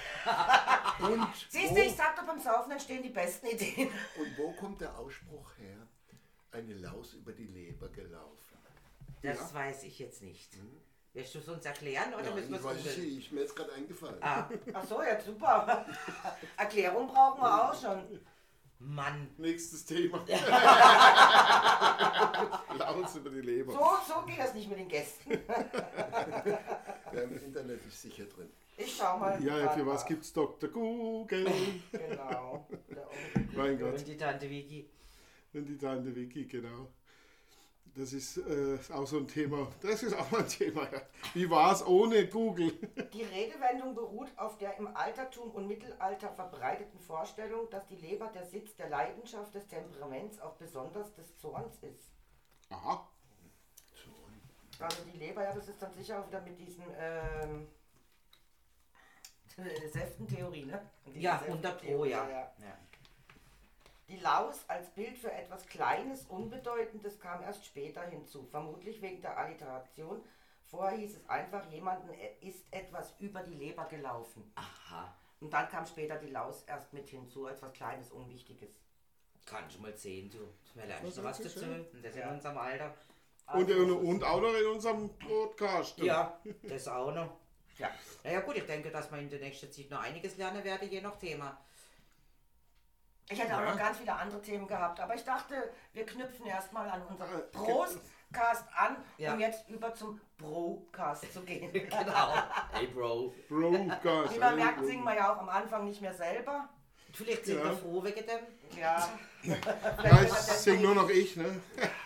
Und Siehst wo, du, ich sag doch, beim Saufen entstehen die besten Ideen. und wo kommt der Ausspruch her? Eine Laus über die Leber gelaufen. Das Ja. weiß ich jetzt nicht. Willst du es uns erklären oder Ja, müssen wir ich es weiß es googeln? nicht, ist mir jetzt gerade eingefallen. Ah, Ach so, ja super. Erklärung brauchen wir auch schon. Mann. Nächstes Thema. Laut über die Leber. So, so geht das nicht mit den Gästen. Ja, im Internet ist sicher drin. Ich schau mal. Ja, ja, grad für was mal. gibt's Doktor Google? Genau. Der Onkel. Mein Gott. Und die Tante Vicky. Und die Tante Vicky, genau. Das ist äh, auch so ein Thema. Das ist auch mal ein Thema. Ja. Wie war es ohne Google? Die Redewendung beruht auf der im Altertum und Mittelalter verbreiteten Vorstellung, dass die Leber der Sitz der Leidenschaft, des Temperaments, auch besonders des Zorns ist. Aha. Also die Leber, ja, das ist dann sicher auch wieder mit diesen ähm, Säftentheorie, ne? Diese Ja, hundert Pro, ja. ja. ja. Die Laus als Bild für etwas Kleines, Unbedeutendes kam erst später hinzu, vermutlich wegen der Alliteration. Vorher hieß es einfach, jemandem ist etwas über die Leber gelaufen. Aha. Und dann kam später die Laus erst mit hinzu, als was Kleines, Unwichtiges. Kannst du mal sehen, du. Wir lernen Was noch was sagst du dazu. schon? Und das Ja. in unserem Alter. Und, Also, und, und auch noch in unserem Podcast. Ja, das auch noch. Ja. Naja gut, ich denke, dass man in der nächsten Zeit noch einiges lernen werde, je nach Thema. Ich hätte Ja. auch noch ganz viele andere Themen gehabt, aber ich dachte, wir knüpfen erstmal an unseren Äh, Prostcast an, Ja. um jetzt über zum Brocast zu gehen. Genau. Hey Bro. Broadcast. Wie man merkt, singen wir ja auch am Anfang nicht mehr selber. Vielleicht sind Ja. wir froh wegen dem. Ja. Ja, ich sing nur noch ich, ne?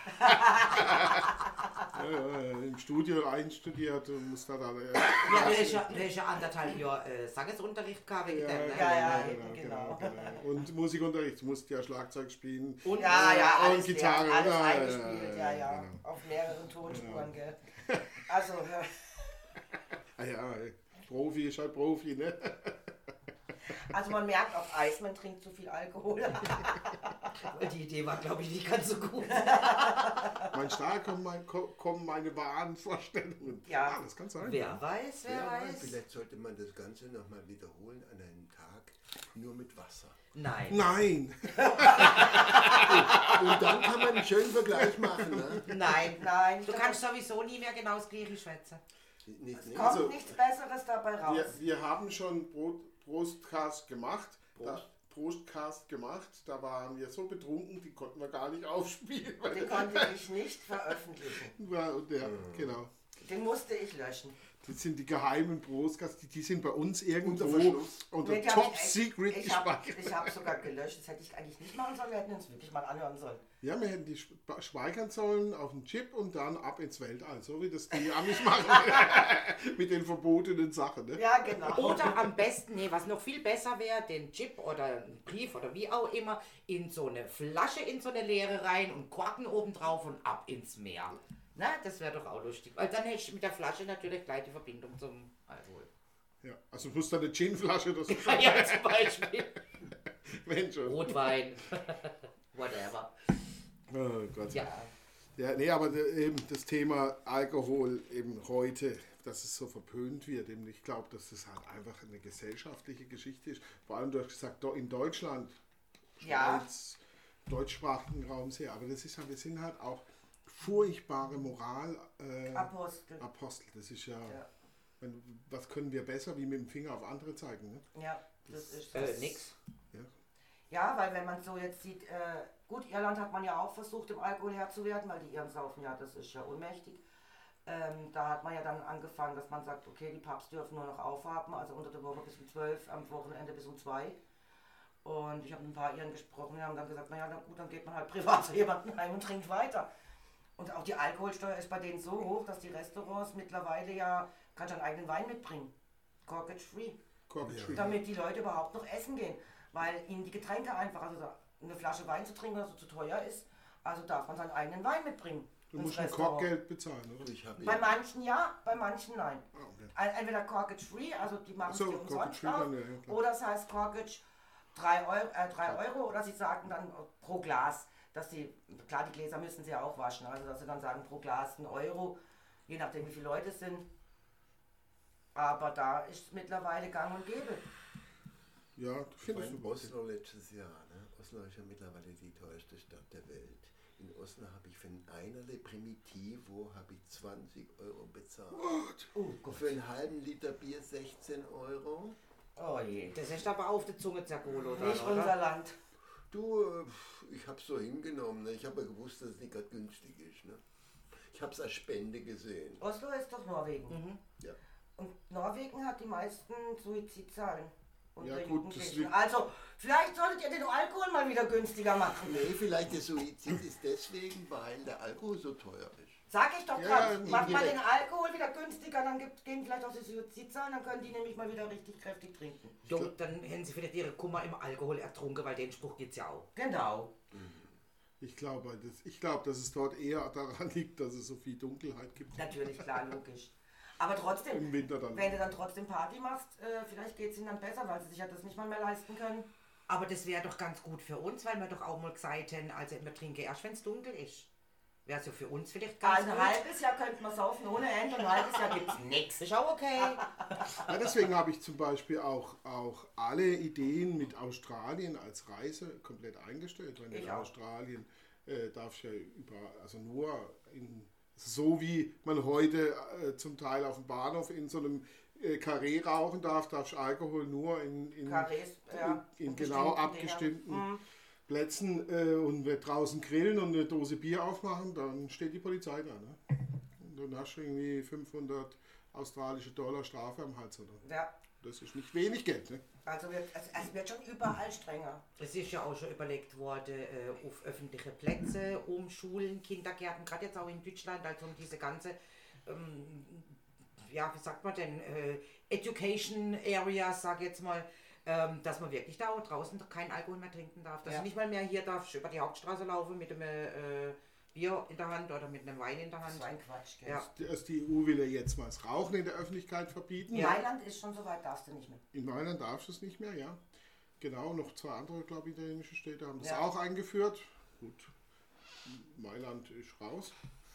ja, ja, im Studio einstudiert und muss da dann. Äh, Ja, du hast ja, du hast ja anderthalb Jahre äh, Sangesunterricht gehabt wegen ja, dem, ne? Ja, ja, genau, eben, genau, genau. genau. Und Musikunterricht, du musst ja Schlagzeug spielen. Und Ja, ja, und alles, Gitarre, lernen, alles ja, eingespielt, ja, ja, ja, ja, genau. auf mehreren Tonspuren, gell. Also, äh, Ah ja, Profi ist halt Profi, ne? also man merkt auch, Eismann trinkt zu viel Alkohol. die Idee war, glaube ich, nicht ganz so gut. Mein Stark kommen, mein, kommen meine wahren Vorstellungen. Ja. Ah, das kann sein. Wer weiß, wer Ja, weiß. vielleicht sollte man das Ganze nochmal wiederholen an einem Tag, nur mit Wasser. Nein. Nein. Und dann kann man einen schönen Vergleich machen, ne? Nein. Nein, Du kannst sowieso nie mehr genau das gleiche schwätzen. Nicht, nicht. kommt Also- nichts Besseres dabei raus. Wir, wir haben schon Brot, Prostcast gemacht. Da, Prost. Prostcast gemacht. Da waren wir so betrunken, die konnten wir gar nicht aufspielen. Den konnte ich nicht veröffentlichen. Ja, und der, genau. Den musste ich löschen. Das sind die geheimen Prostcasts, die, die sind bei uns irgendwo Unter Verschluss. unter Nee, die hab Top ich echt- Secret Ich habe gespeichert. hab sogar gelöscht. Das hätte ich eigentlich nicht machen sollen. Wir hätten uns wirklich mal anhören sollen. Ja, wir hätten die sp- speichern sollen auf den Chip und dann ab ins Weltall. So wie das die Amis machen. Mit den verbotenen Sachen. Ne? Ja, genau. Oder am besten, nee, was noch viel besser wäre, den Chip oder einen Brief oder wie auch immer in so eine Flasche, in so eine leere rein und Korken oben drauf und ab ins Meer. Na, das wäre doch auch lustig. Weil dann hättest du mit der Flasche natürlich gleich die Verbindung zum Alkohol. Ja, also muss da eine Ginflasche das Ja, zum Beispiel. Mensch. Oh Rotwein. Whatever. Gott. Ja. Ja, nee, aber äh, eben das Thema Alkohol eben heute, dass es so verpönt wird. Eben, ich glaube, dass das halt einfach eine gesellschaftliche Geschichte ist. Vor allem, du hast gesagt, do- in Deutschland, Ja. Schweiz, deutschsprachigen Raum sehr. Aber das ist halt, wir sind halt auch furchtbare Moral äh, Apostel. Apostel. Das ist ja, Ja. wenn, was können wir besser, wie mit dem Finger auf andere zeigen. Ne? Ja, das ist Äh, das. nix. Ja, weil wenn man so jetzt sieht, äh, gut, Irland hat man ja auch versucht, im Alkohol Herr zu werden, weil die Iren saufen ja, das ist ja unmächtig. Ähm, da hat man ja dann angefangen, dass man sagt, okay, die Pubs dürfen nur noch aufhaben, also unter der Woche bis um zwölf, am Wochenende bis um zwei. Und ich habe mit ein paar Iren gesprochen, die haben dann gesagt, naja, na gut, dann geht man halt privat zu jemandem heim und trinkt weiter. Und auch die Alkoholsteuer ist bei denen so hoch, dass die Restaurants mittlerweile ja, kannst du einen eigenen Wein mitbringen. Corkage free. Corkage free. Damit die Leute überhaupt noch essen gehen. Weil ihnen die Getränke einfach, also so eine Flasche Wein zu trinken, also zu teuer ist, also darf man seinen eigenen Wein mitbringen. Du ins musst ein Restaurant. Korkgeld bezahlen, oder? Ich habe Bei manchen ja, bei manchen nein. Ah, okay. Ein- Entweder Corkage free, also die machen So, es dir Corkage umsonst free auf, dann, ja, ja, klar. oder es heißt Corkage drei Euro, äh, drei Euro, oder sie sagen dann pro Glas, dass sie, klar, die Gläser müssen sie ja auch waschen, also dass sie dann sagen pro Glas ein Euro, je nachdem wie viele Leute es sind. Aber da ist es mittlerweile gang und gäbe. Ja, du findest in du Oslo letztes Jahr. Ne? Oslo ist ja mittlerweile die teuerste Stadt der Welt. In Oslo habe ich für ein Einerle Primitivo habe ich zwanzig Euro bezahlt. Oh Gott. Für einen halben Liter Bier sechzehn Euro. Oh je. Das ist aber auf der Zunge zerkohlt, oder? Nicht oder? unser Land. Du, äh, ich habe es so hingenommen. Ne? Ich habe ja gewusst, dass es nicht gerade günstig ist. Ne? Ich habe es als Spende gesehen. Oslo ist doch Norwegen. Mhm. Ja. Und Norwegen hat die meisten Suizidzahlen unter Ja, gut, Jugendlichen. das liegt- Also, vielleicht solltet ihr den Alkohol mal wieder günstiger machen. Nee, vielleicht der Suizid ist deswegen, weil der Alkohol so teuer ist. Sag ich doch Ja, gerade, ja, macht mal indirekt. den Alkohol wieder günstiger, dann gibt, gehen vielleicht auch die Suizidzahlen, dann können die nämlich mal wieder richtig kräftig trinken. Jo, dann hätten sie vielleicht ihre Kummer im Alkohol ertrunken, weil den Spruch gibt's ja auch. Genau. Ich glaube, das, ich glaube, dass es dort eher daran liegt, dass es so viel Dunkelheit gibt. Natürlich, klar, logisch. Aber trotzdem, Im Winter dann. wenn du dann trotzdem Party machst, äh, vielleicht geht es ihnen dann besser, weil sie sich ja das nicht mal mehr leisten können. Aber das wäre doch ganz gut für uns, weil wir doch auch mal gesagt haben, also wir trinken erst, wenn es dunkel ist. Wäre es ja für uns vielleicht ganz Ein gut. halbes Jahr könnte man saufen ohne Ende und ein halbes Jahr gibt es nichts. Ist auch okay. Ja, deswegen habe ich zum Beispiel auch, auch alle Ideen mit Australien als Reise komplett eingestellt. Weil Ich in auch. Australien äh, darf ich ja über, also nur in, so wie man heute äh, zum Teil auf dem Bahnhof in so einem äh, Karree rauchen darf, darf ich Alkohol nur in, in, Karrees, ja, in, in in genau bestimmten abgestimmten Dingern. Mhm. Plätzen äh, und wir draußen grillen und eine Dose Bier aufmachen, dann steht die Polizei da. Ne? Und dann hast du irgendwie fünfhundert australische Dollar Strafe am Hals. Oder? Ja, Das ist nicht wenig Geld. Ne? also wird, es, es wird schon überall strenger. Es ist ja auch schon überlegt worden, äh, auf öffentliche Plätze, um Schulen, Kindergärten, gerade jetzt auch in Deutschland, also um diese ganze, ähm, ja, wie sagt man denn, äh, Education Areas, sag ich jetzt mal, ähm, dass man wirklich da auch draußen keinen Alkohol mehr trinken darf. Dass Ja. du nicht mal mehr hier darfst über die Hauptstraße laufen mit einem äh, Bier in der Hand oder mit einem Wein in der Das Hand. ist ein Quatsch, gell? Ja. Dass die E U will ja jetzt mal das Rauchen in der Öffentlichkeit verbieten. In Mailand ist schon so weit, darfst du nicht mehr. In Mailand darfst du es nicht mehr, ja. Genau, noch zwei andere, glaube ich, italienische Städte haben das Ja. auch eingeführt. Gut, Mailand ist raus.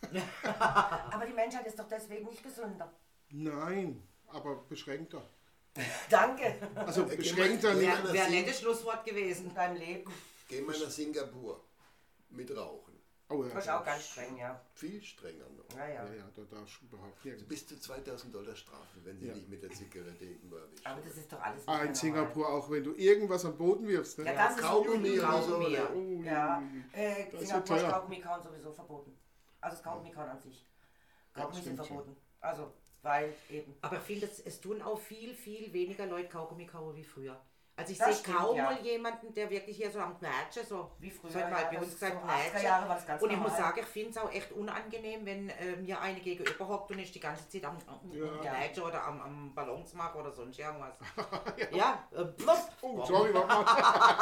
Aber die Menschheit ist doch deswegen nicht gesünder. Nein, aber beschränkter. Danke. Also gehen beschränkter wir- nicht. Ja. Wäre wär ein nettes Schlusswort gewesen. In deinem Leben. Gehen wir nach Singapur mit Rauchen. Oh, ja, Das ist auch ganz streng, ja. Viel strenger noch. Ja, ja. Ja, ja, da darfst du überhaupt nirgends. Bis zu zweitausend Dollar Strafe, wenn sie Ja. dich mit der Zigarette irgendwo erwischen. Aber das ist doch alles nicht Ah, mehr in Singapur normal. auch, wenn du irgendwas am Boden wirfst. Ne? Ja, das ist Kaugummi oder so. Kaugummi, ja. Oh, Ja, äh, Das ist Singapur ist teuer. Kaugummi kauen sowieso verboten. Also das Kaugummi kauen an sich. Kaugummi sind stimmt, verboten. Also, weil eben. Aber ich finde, es, es tun auch viel, viel weniger Leute Kaugummi kauen wie früher. Also ich Das sehe stimmt, kaum ja. mal jemanden, der wirklich hier so am Knatschen, so Wie früher, so hat man ja, bei das uns ist gesagt, so achtziger Knatschen. Jahre war das ganz Und ich muss normal. sagen, ich finde es auch echt unangenehm, wenn äh, mir eine gegenüber hockt und ich die ganze Zeit am, am Ja. Knatschen oder am, am Ballons mache oder sonst irgendwas. ja, äh, plopp. Oh, sorry, warte mal.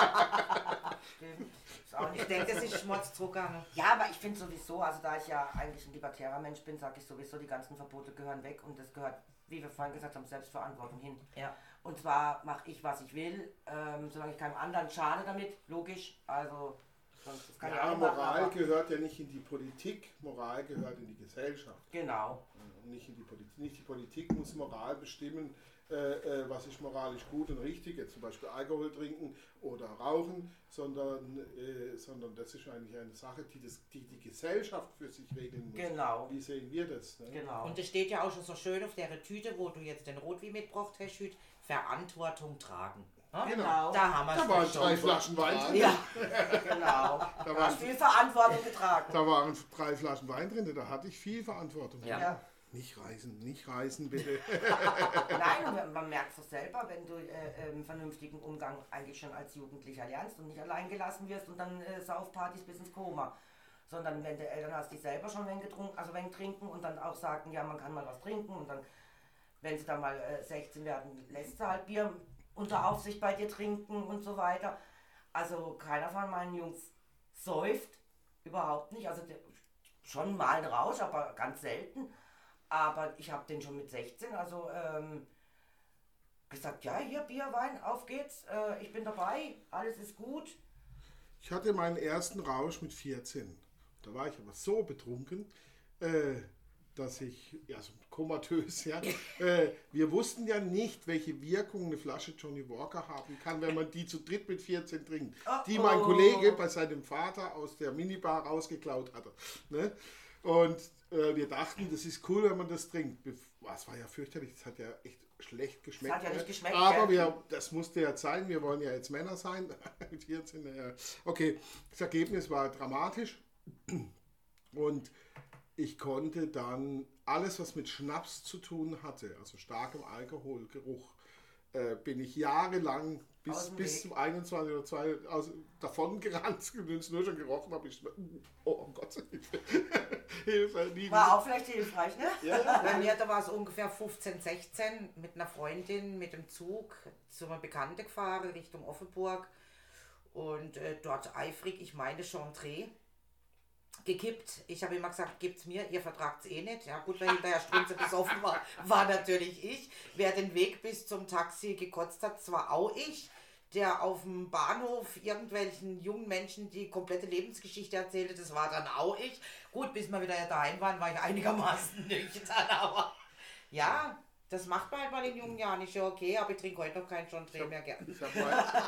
Stimmt. Ist auch Ich nicht. denke, das ist Schmutzzucker. Ja, aber ich finde sowieso, also da ich ja eigentlich ein libertärer Mensch bin, sage ich sowieso, die ganzen Verbote gehören weg und das gehört, wie wir vorhin gesagt haben, Selbstverantwortung hin. Ja. Und zwar mache ich, was ich will, ähm, solange ich keinem anderen schade damit, logisch. Also, sonst das kann ich Ja, auch machen, Moral aber- gehört ja nicht in die Politik, Moral gehört in die Gesellschaft. Genau. Und nicht in die Politik. Nicht die Politik muss Moral bestimmen, äh, äh, was ist moralisch gut und richtig, jetzt zum Beispiel Alkohol trinken oder rauchen, sondern, äh, sondern das ist eigentlich eine Sache, die, das, die die Gesellschaft für sich regeln muss. Genau. Wie sehen wir das? Ne? Genau. Und es steht ja auch schon so schön auf der Tüte, wo du jetzt den Rotwein mitgebracht hast, heute, Verantwortung tragen. Ja? Genau. Da haben wir Da waren drei Flaschen Wein drin. Ja, Genau. Da Du waren, hast viel Verantwortung getragen. da waren drei Flaschen Wein drin, da hatte ich viel Verantwortung. Ja. Ja. Nicht reisen, nicht reisen, bitte. Nein, und man- man merkt es selber, wenn du äh, ähm, vernünftigen Umgang eigentlich schon als Jugendlicher lernst und nicht allein gelassen wirst und dann äh, Saufpartys bis ins Koma. Sondern wenn du Eltern hast, die selber schon wenn getrunken, also wenn trinken und dann auch sagen, ja, man kann mal was trinken und dann, wenn sie dann mal äh, sechzehn werden, lässt sie halt Bier unter Aufsicht bei dir trinken und so weiter. Also keiner von meinen Jungs säuft, überhaupt nicht. Also der, schon mal ein Rausch, aber ganz selten. Aber ich habe den schon mit sechzehn, also ähm, gesagt, ja, hier Bier, Wein, auf geht's, äh, ich bin dabei, alles ist gut. Ich hatte meinen ersten Rausch mit vierzehn. Da war ich aber so betrunken, äh, dass ich, ja, so komatös, ja. äh, wir wussten ja nicht, welche Wirkung eine Flasche Johnny Walker haben kann, wenn man die zu dritt mit vierzehn trinkt. Oh, Die mein oh. Kollege bei seinem Vater aus der Minibar rausgeklaut hatte. Ne? Und äh, wir dachten, das ist cool, wenn man das trinkt. Bef- Boah, es war ja fürchterlich, es hat ja echt schlecht geschmeckt. hat ja nicht ne? geschmeckt, Aber gell? wir, das musste ja sein, wir wollen ja jetzt Männer sein. Mit vierzehn, ja. Okay, das Ergebnis war dramatisch. Und ich konnte dann alles, was mit Schnaps zu tun hatte, also starkem Alkoholgeruch, äh, bin ich jahrelang bis, Aus dem bis Weg. zum einundzwanzig oder zwei aus, davon gerannt und wenn es nur schon gerochen habe, ich oh, oh Gott, Hilfe. Hilfe, nie War auch vielleicht hilfreich, ne? Ja, ja. Bei mir, da war es ungefähr fünfzehn, sechzehn mit einer Freundin mit dem Zug zu einer Bekannte gefahren Richtung Offenburg und äh, dort eifrig, ich meine Chantre, gekippt. Ich habe immer gesagt, gibt's mir, ihr vertragt es eh nicht. Ja gut, weil hinterher Strunze besoffen war, war natürlich ich. Wer den Weg bis zum Taxi gekotzt hat, zwar auch ich, der auf dem Bahnhof irgendwelchen jungen Menschen die komplette Lebensgeschichte erzählte, das war dann auch ich. Gut, bis wir wieder daheim waren, war ich einigermaßen nüchtern, aber ja, das macht man halt mal in jungen Jahren nicht so okay, aber ich trinke heute noch keinen Chantre mehr gern. Ich habe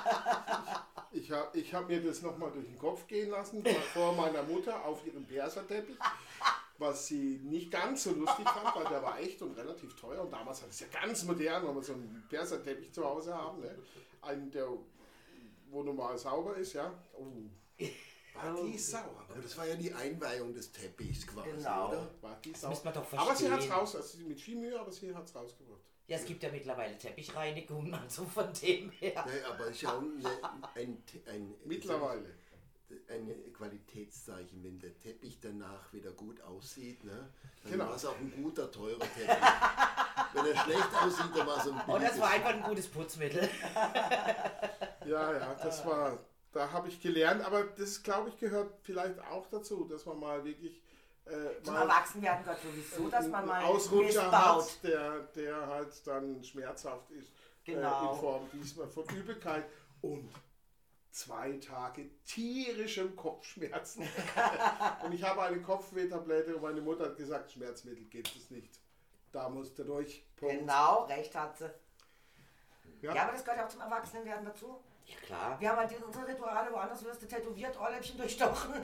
ich hab, ich hab mir das nochmal durch den Kopf gehen lassen, vor meiner Mutter auf ihrem Perserteppich, was sie nicht ganz so lustig fand, weil der war echt und relativ teuer. Und damals war es ja ganz modern, wenn wir so einen Perserteppich zu Hause haben, ne? Einen, der wo normal sauber ist, ja. Oh. War die sauer? Aber das war ja die Einweihung des Teppichs quasi, Genau. oder? War die Das sauer. müssen wir doch Aber sie hat es verstehen. raus, also mit viel Mühe, aber sie hat es rausgebracht. Ja, es gibt ja mittlerweile Teppichreinigung, also von dem her. Nein, aber es ist ja ein, ein, ein, Mittlerweile. ein Qualitätszeichen, wenn der Teppich danach wieder gut aussieht, ne? Dann Genau. war es auch ein guter, teurer Teppich. Wenn er schlecht aussieht, dann war es ein Oh, das war billiges. einfach ein gutes Putzmittel. Ja, ja, das war, da habe ich gelernt, aber das, glaube ich, gehört vielleicht auch dazu, dass man mal wirklich äh, Zum mal Erwachsenwerden gehört sowieso, dass man einen mal Ausrutscher missbaut. hat, der, der halt dann schmerzhaft ist, Genau. äh, in Form diesmal von Übelkeit und zwei Tage tierischem Kopfschmerzen. Und ich habe eine Kopfwehtablette und meine Mutter hat gesagt, Schmerzmittel gibt es nicht. Da musst du durch. Punkt. Genau, recht hat sie. Ja. Ja, aber das gehört ja auch zum Erwachsenwerden dazu. Ja, klar. Wir haben halt diese- unsere Rituale, woanders wirst du tätowiert, Ohrläppchen durchstochen.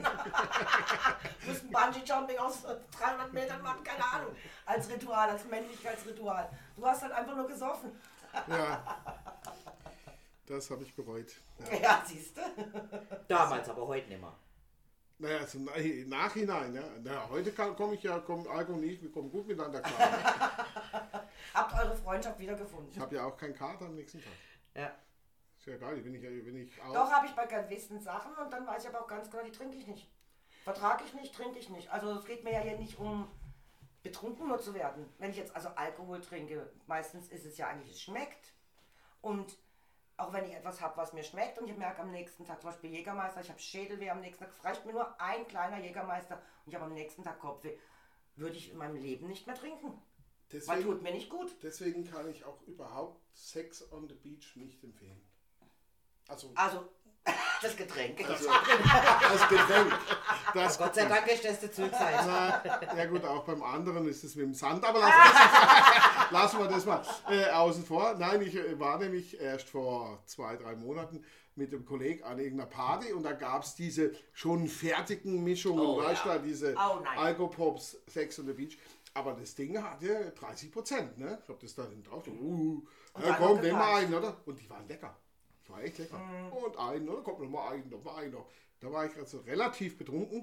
Du musst ein Bungee-Jumping aus dreihundert Metern machen, keine Ahnung. Als Ritual, als Männlichkeitsritual. Du hast halt einfach nur gesoffen. Ja, das habe ich bereut. Ja. Ja, siehst du. Damals, aber heute nicht mehr. Naja, also im Nachhinein, ja. Na, heute komme ich ja, komm Alkohol nicht, wir kommen gut miteinander klar. Habt eure Freundschaft wiedergefunden. Ich habe ja auch keinen Kater am nächsten Tag. Ja. Ist ja geil, wenn ich, wenn ich auch. Doch, habe ich bei gewissen Sachen und dann weiß ich aber auch ganz genau, die trinke ich nicht. Vertrage ich nicht, trinke ich nicht. Also es geht mir ja hier nicht um betrunken nur zu werden. Wenn ich jetzt also Alkohol trinke, meistens ist es ja eigentlich, es schmeckt. Und auch wenn ich etwas habe, was mir schmeckt und ich merke am nächsten Tag, zum Beispiel Jägermeister, ich habe Schädelweh am nächsten Tag, es reicht mir nur ein kleiner Jägermeister und ich habe am nächsten Tag Kopfweh, würde ich in meinem Leben nicht mehr trinken. Weil Deswegen, tut mir nicht gut. deswegen kann ich auch überhaupt Sex on the Beach nicht empfehlen. Also, Also, das Getränk. Also, das Getränk. das Gott sei Dank ist das der Zugzeit. Na, ja gut, auch beim anderen ist es mit dem Sand, aber lassen, lassen, lassen wir das mal äh, außen vor. Nein, ich äh, war nämlich erst vor zwei, drei Monaten mit dem Kollegen an irgendeiner Party und da gab es diese schon fertigen Mischungen, Oh, weißt du, ja. da diese Oh, nein. Alkopops, Sex on the Beach. Aber das Ding hatte dreißig Prozent, ne? Ich hab das da hinten drauf. So, uh, ja, dann komm, noch nimm mal geklatscht. einen, oder? Und die waren lecker. Die war echt lecker. Mm. Und einen, oder? Kommt noch mal einen, noch mal einen. Noch. Da war ich also relativ betrunken.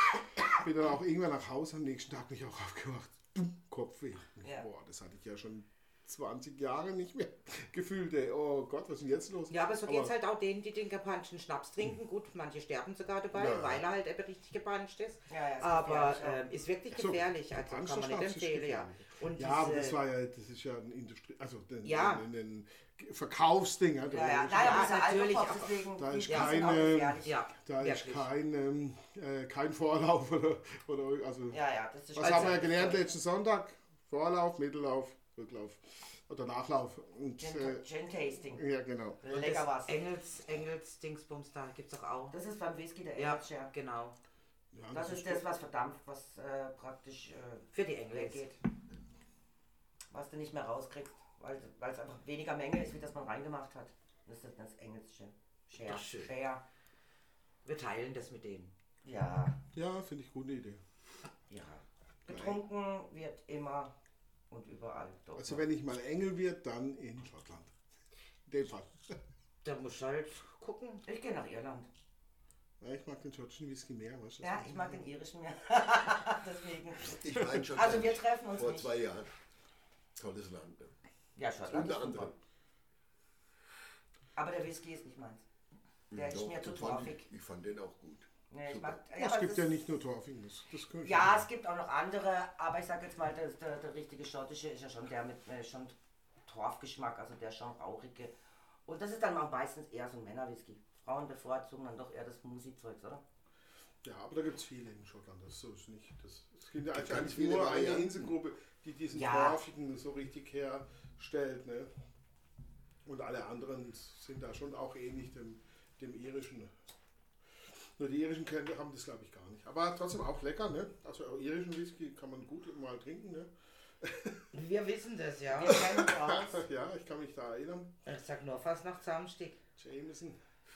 Bin dann auch irgendwann nach Hause, am nächsten Tag mich auch aufgewacht. Dumm, Kopfweh. Ja. Boah, das hatte ich ja schon zwanzig Jahre nicht mehr gefühlt. Ey. Oh Gott, was ist denn jetzt los? Ja, aber so geht es Aber- halt auch denen, die den gepanchten Schnaps trinken. Gut, manche sterben sogar dabei, Ja. weil er halt eben richtig gepanscht ist. Ja, ja, ist aber gefährlich, ähm, ist wirklich So, gefährlich, also gepanschter kann man nicht Schnaps ist empfehlen. Ja, gefährlich. und Ja, aber diese- das war ja, das ist ja ein Industrie, also ein, Ja. ein, ein, ein Verkaufsding. Ja, Ja, ja, Da naja, Ja, aber diese natürlich, Alkopops, aber- deswegen, Da die, ist die sind auch keine- gefährlich. ja, Da ist wirklich. kein, ähm, äh, kein Vorlauf oder, oder also. Ja, ja, das ist Was also- haben wir ja gelernt letzten Sonntag? Vorlauf, Mittellauf, Rücklauf oder Nachlauf. Und, Gin, äh, Gin Tasting. ja, genau. Und Lecker das was. Engels, Engels Dingsbums da gibt es doch auch. Das ist beim Whisky der Ja, Engelscher. genau. Ja, Das ist das, was verdampft, was äh, praktisch äh, Für die Engels. weggeht. Was du nicht mehr rauskriegst, weil weil es einfach weniger Menge ist, wie das man reingemacht hat. Das ist das Engelsche. Share. Ach, schön. Share. Wir teilen das mit denen. Ja, Ja, finde ich gute Idee. ja. Getrunken wird immer und überall. Doch. Also wenn ich mal Engel wird, dann in Schottland. In dem Fall. Da muss halt gucken. Ich gehe nach Irland. Ja, ich mag den schottischen Whisky mehr. Weißt du? Ja, ich mag den irischen mehr. Deswegen. Ich meine schon Also wir treffen uns vor nicht. zwei Jahren. Tolles Land. Ne? Ja, Schottland. Unter ist super. anderem. Aber der Whisky ist nicht meins. Der ist Doch, mir zu den fand torfig. Ich, ich fand den auch gut. Nee, ich Super. mag, Es aber gibt das ja ist- nicht nur Torfing. Das, das kann ich Ja, sagen. es gibt auch noch andere, aber ich sag jetzt mal, der, der, der richtige schottische ist ja schon der mit äh, schon Torfgeschmack, also der schon rauchige. Und das ist dann auch meistens eher so ein Männerwhisky. Frauen bevorzugen dann doch eher das Smoothie-Zeugs, oder? Ja, aber da gibt es viele in Schottland, das so ist nicht. Das, es gibt ja gibt eigentlich, ganz eigentlich viele nur eine Varianten. Inselgruppe, die diesen Ja. Torfigen so richtig herstellt. Ne? Und alle anderen sind da schon auch ähnlich dem, dem irischen. Nur die irischen Kinder haben das glaube ich gar nicht. Aber trotzdem auch lecker, ne? Also auch irischen Whisky kann man gut mal trinken, ne? Wir wissen das, ja. Wir kennen uns aus. Ja, ich kann mich da erinnern. Ich sag nur fast nach Zusammenstieg. Jameson.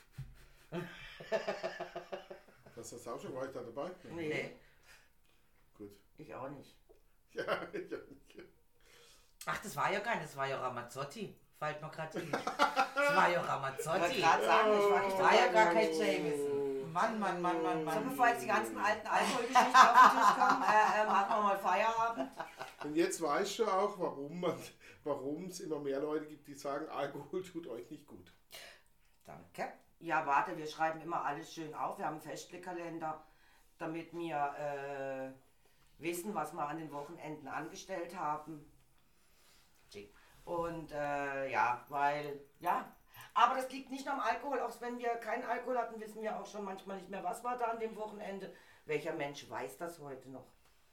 Das ist auch schon, war ich da dabei? Nee, Gut. ich auch nicht. Ja, ich auch nicht. Ach, das war ja gar nicht, das war ja Ramazzotti. Fällt mir gerade ein. Das war ja Ich wollte Ramazzotti. gerade sagen, ich war nicht Das war ja gar dabei. kein Jameson. Mann, Mann, Mann, Mann, So, Mann. bevor jetzt die ganzen alten Alkoholgeschichten auf den Tisch kommen, äh, äh, machen wir mal Feierabend. Und jetzt weißt du auch, warum man, warum es immer mehr Leute gibt, die sagen, Alkohol tut euch nicht gut. Danke. Ja, warte, wir schreiben immer alles schön auf. Wir haben einen Festblickkalender, damit wir äh, wissen, was wir an den Wochenenden angestellt haben. Und äh, ja, weil, ja, aber das liegt nicht nur am Alkohol. Auch wenn wir keinen Alkohol hatten, wissen wir auch schon manchmal nicht mehr, was war da an dem Wochenende. Welcher Mensch weiß das heute noch?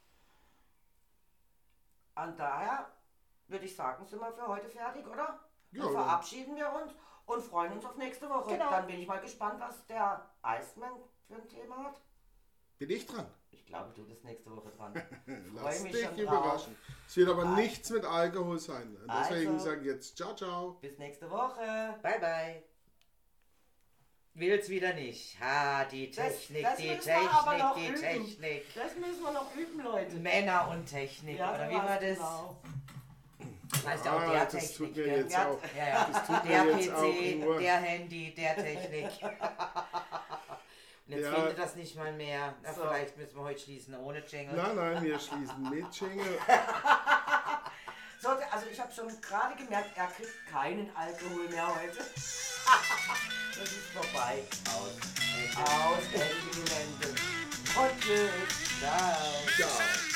Und daher würde ich sagen, sind wir für heute fertig, oder? Ja, Dann oder? verabschieden wir uns und freuen uns auf nächste Woche. Genau. Dann bin ich mal gespannt, was der Iceman für ein Thema hat. Bin ich dran? Ich glaube, du bist nächste Woche dran. Lass mich dich schon überraschen. Es wird aber nichts mit Alkohol sein. Deswegen Also. sage ich jetzt ciao, ciao. Bis nächste Woche. Bye, bye. Will's wieder nicht. Ha, die Das- Technik, das die müssen wir aber Technik, noch die üben. Technik. Das müssen wir noch üben, Leute. Männer und Technik, oder wie war das? Genau. Heißt ja auch Ah, der das Technik. tut mir gell? jetzt Ja. auch. Ja, ja. Das tut Der mir jetzt auch P C, nur. der Handy, der Technik. Und jetzt Ja. findet das nicht mal mehr. Na, So. vielleicht müssen wir heute schließen ohne Jingle. Nein, nein, wir schließen mit Jingle. So, also ich habe schon gerade gemerkt, er kriegt keinen Alkohol mehr heute. Das ist vorbei. Aus. Aus, Ende Gelände. Und tschüss. Ciao. Ciao.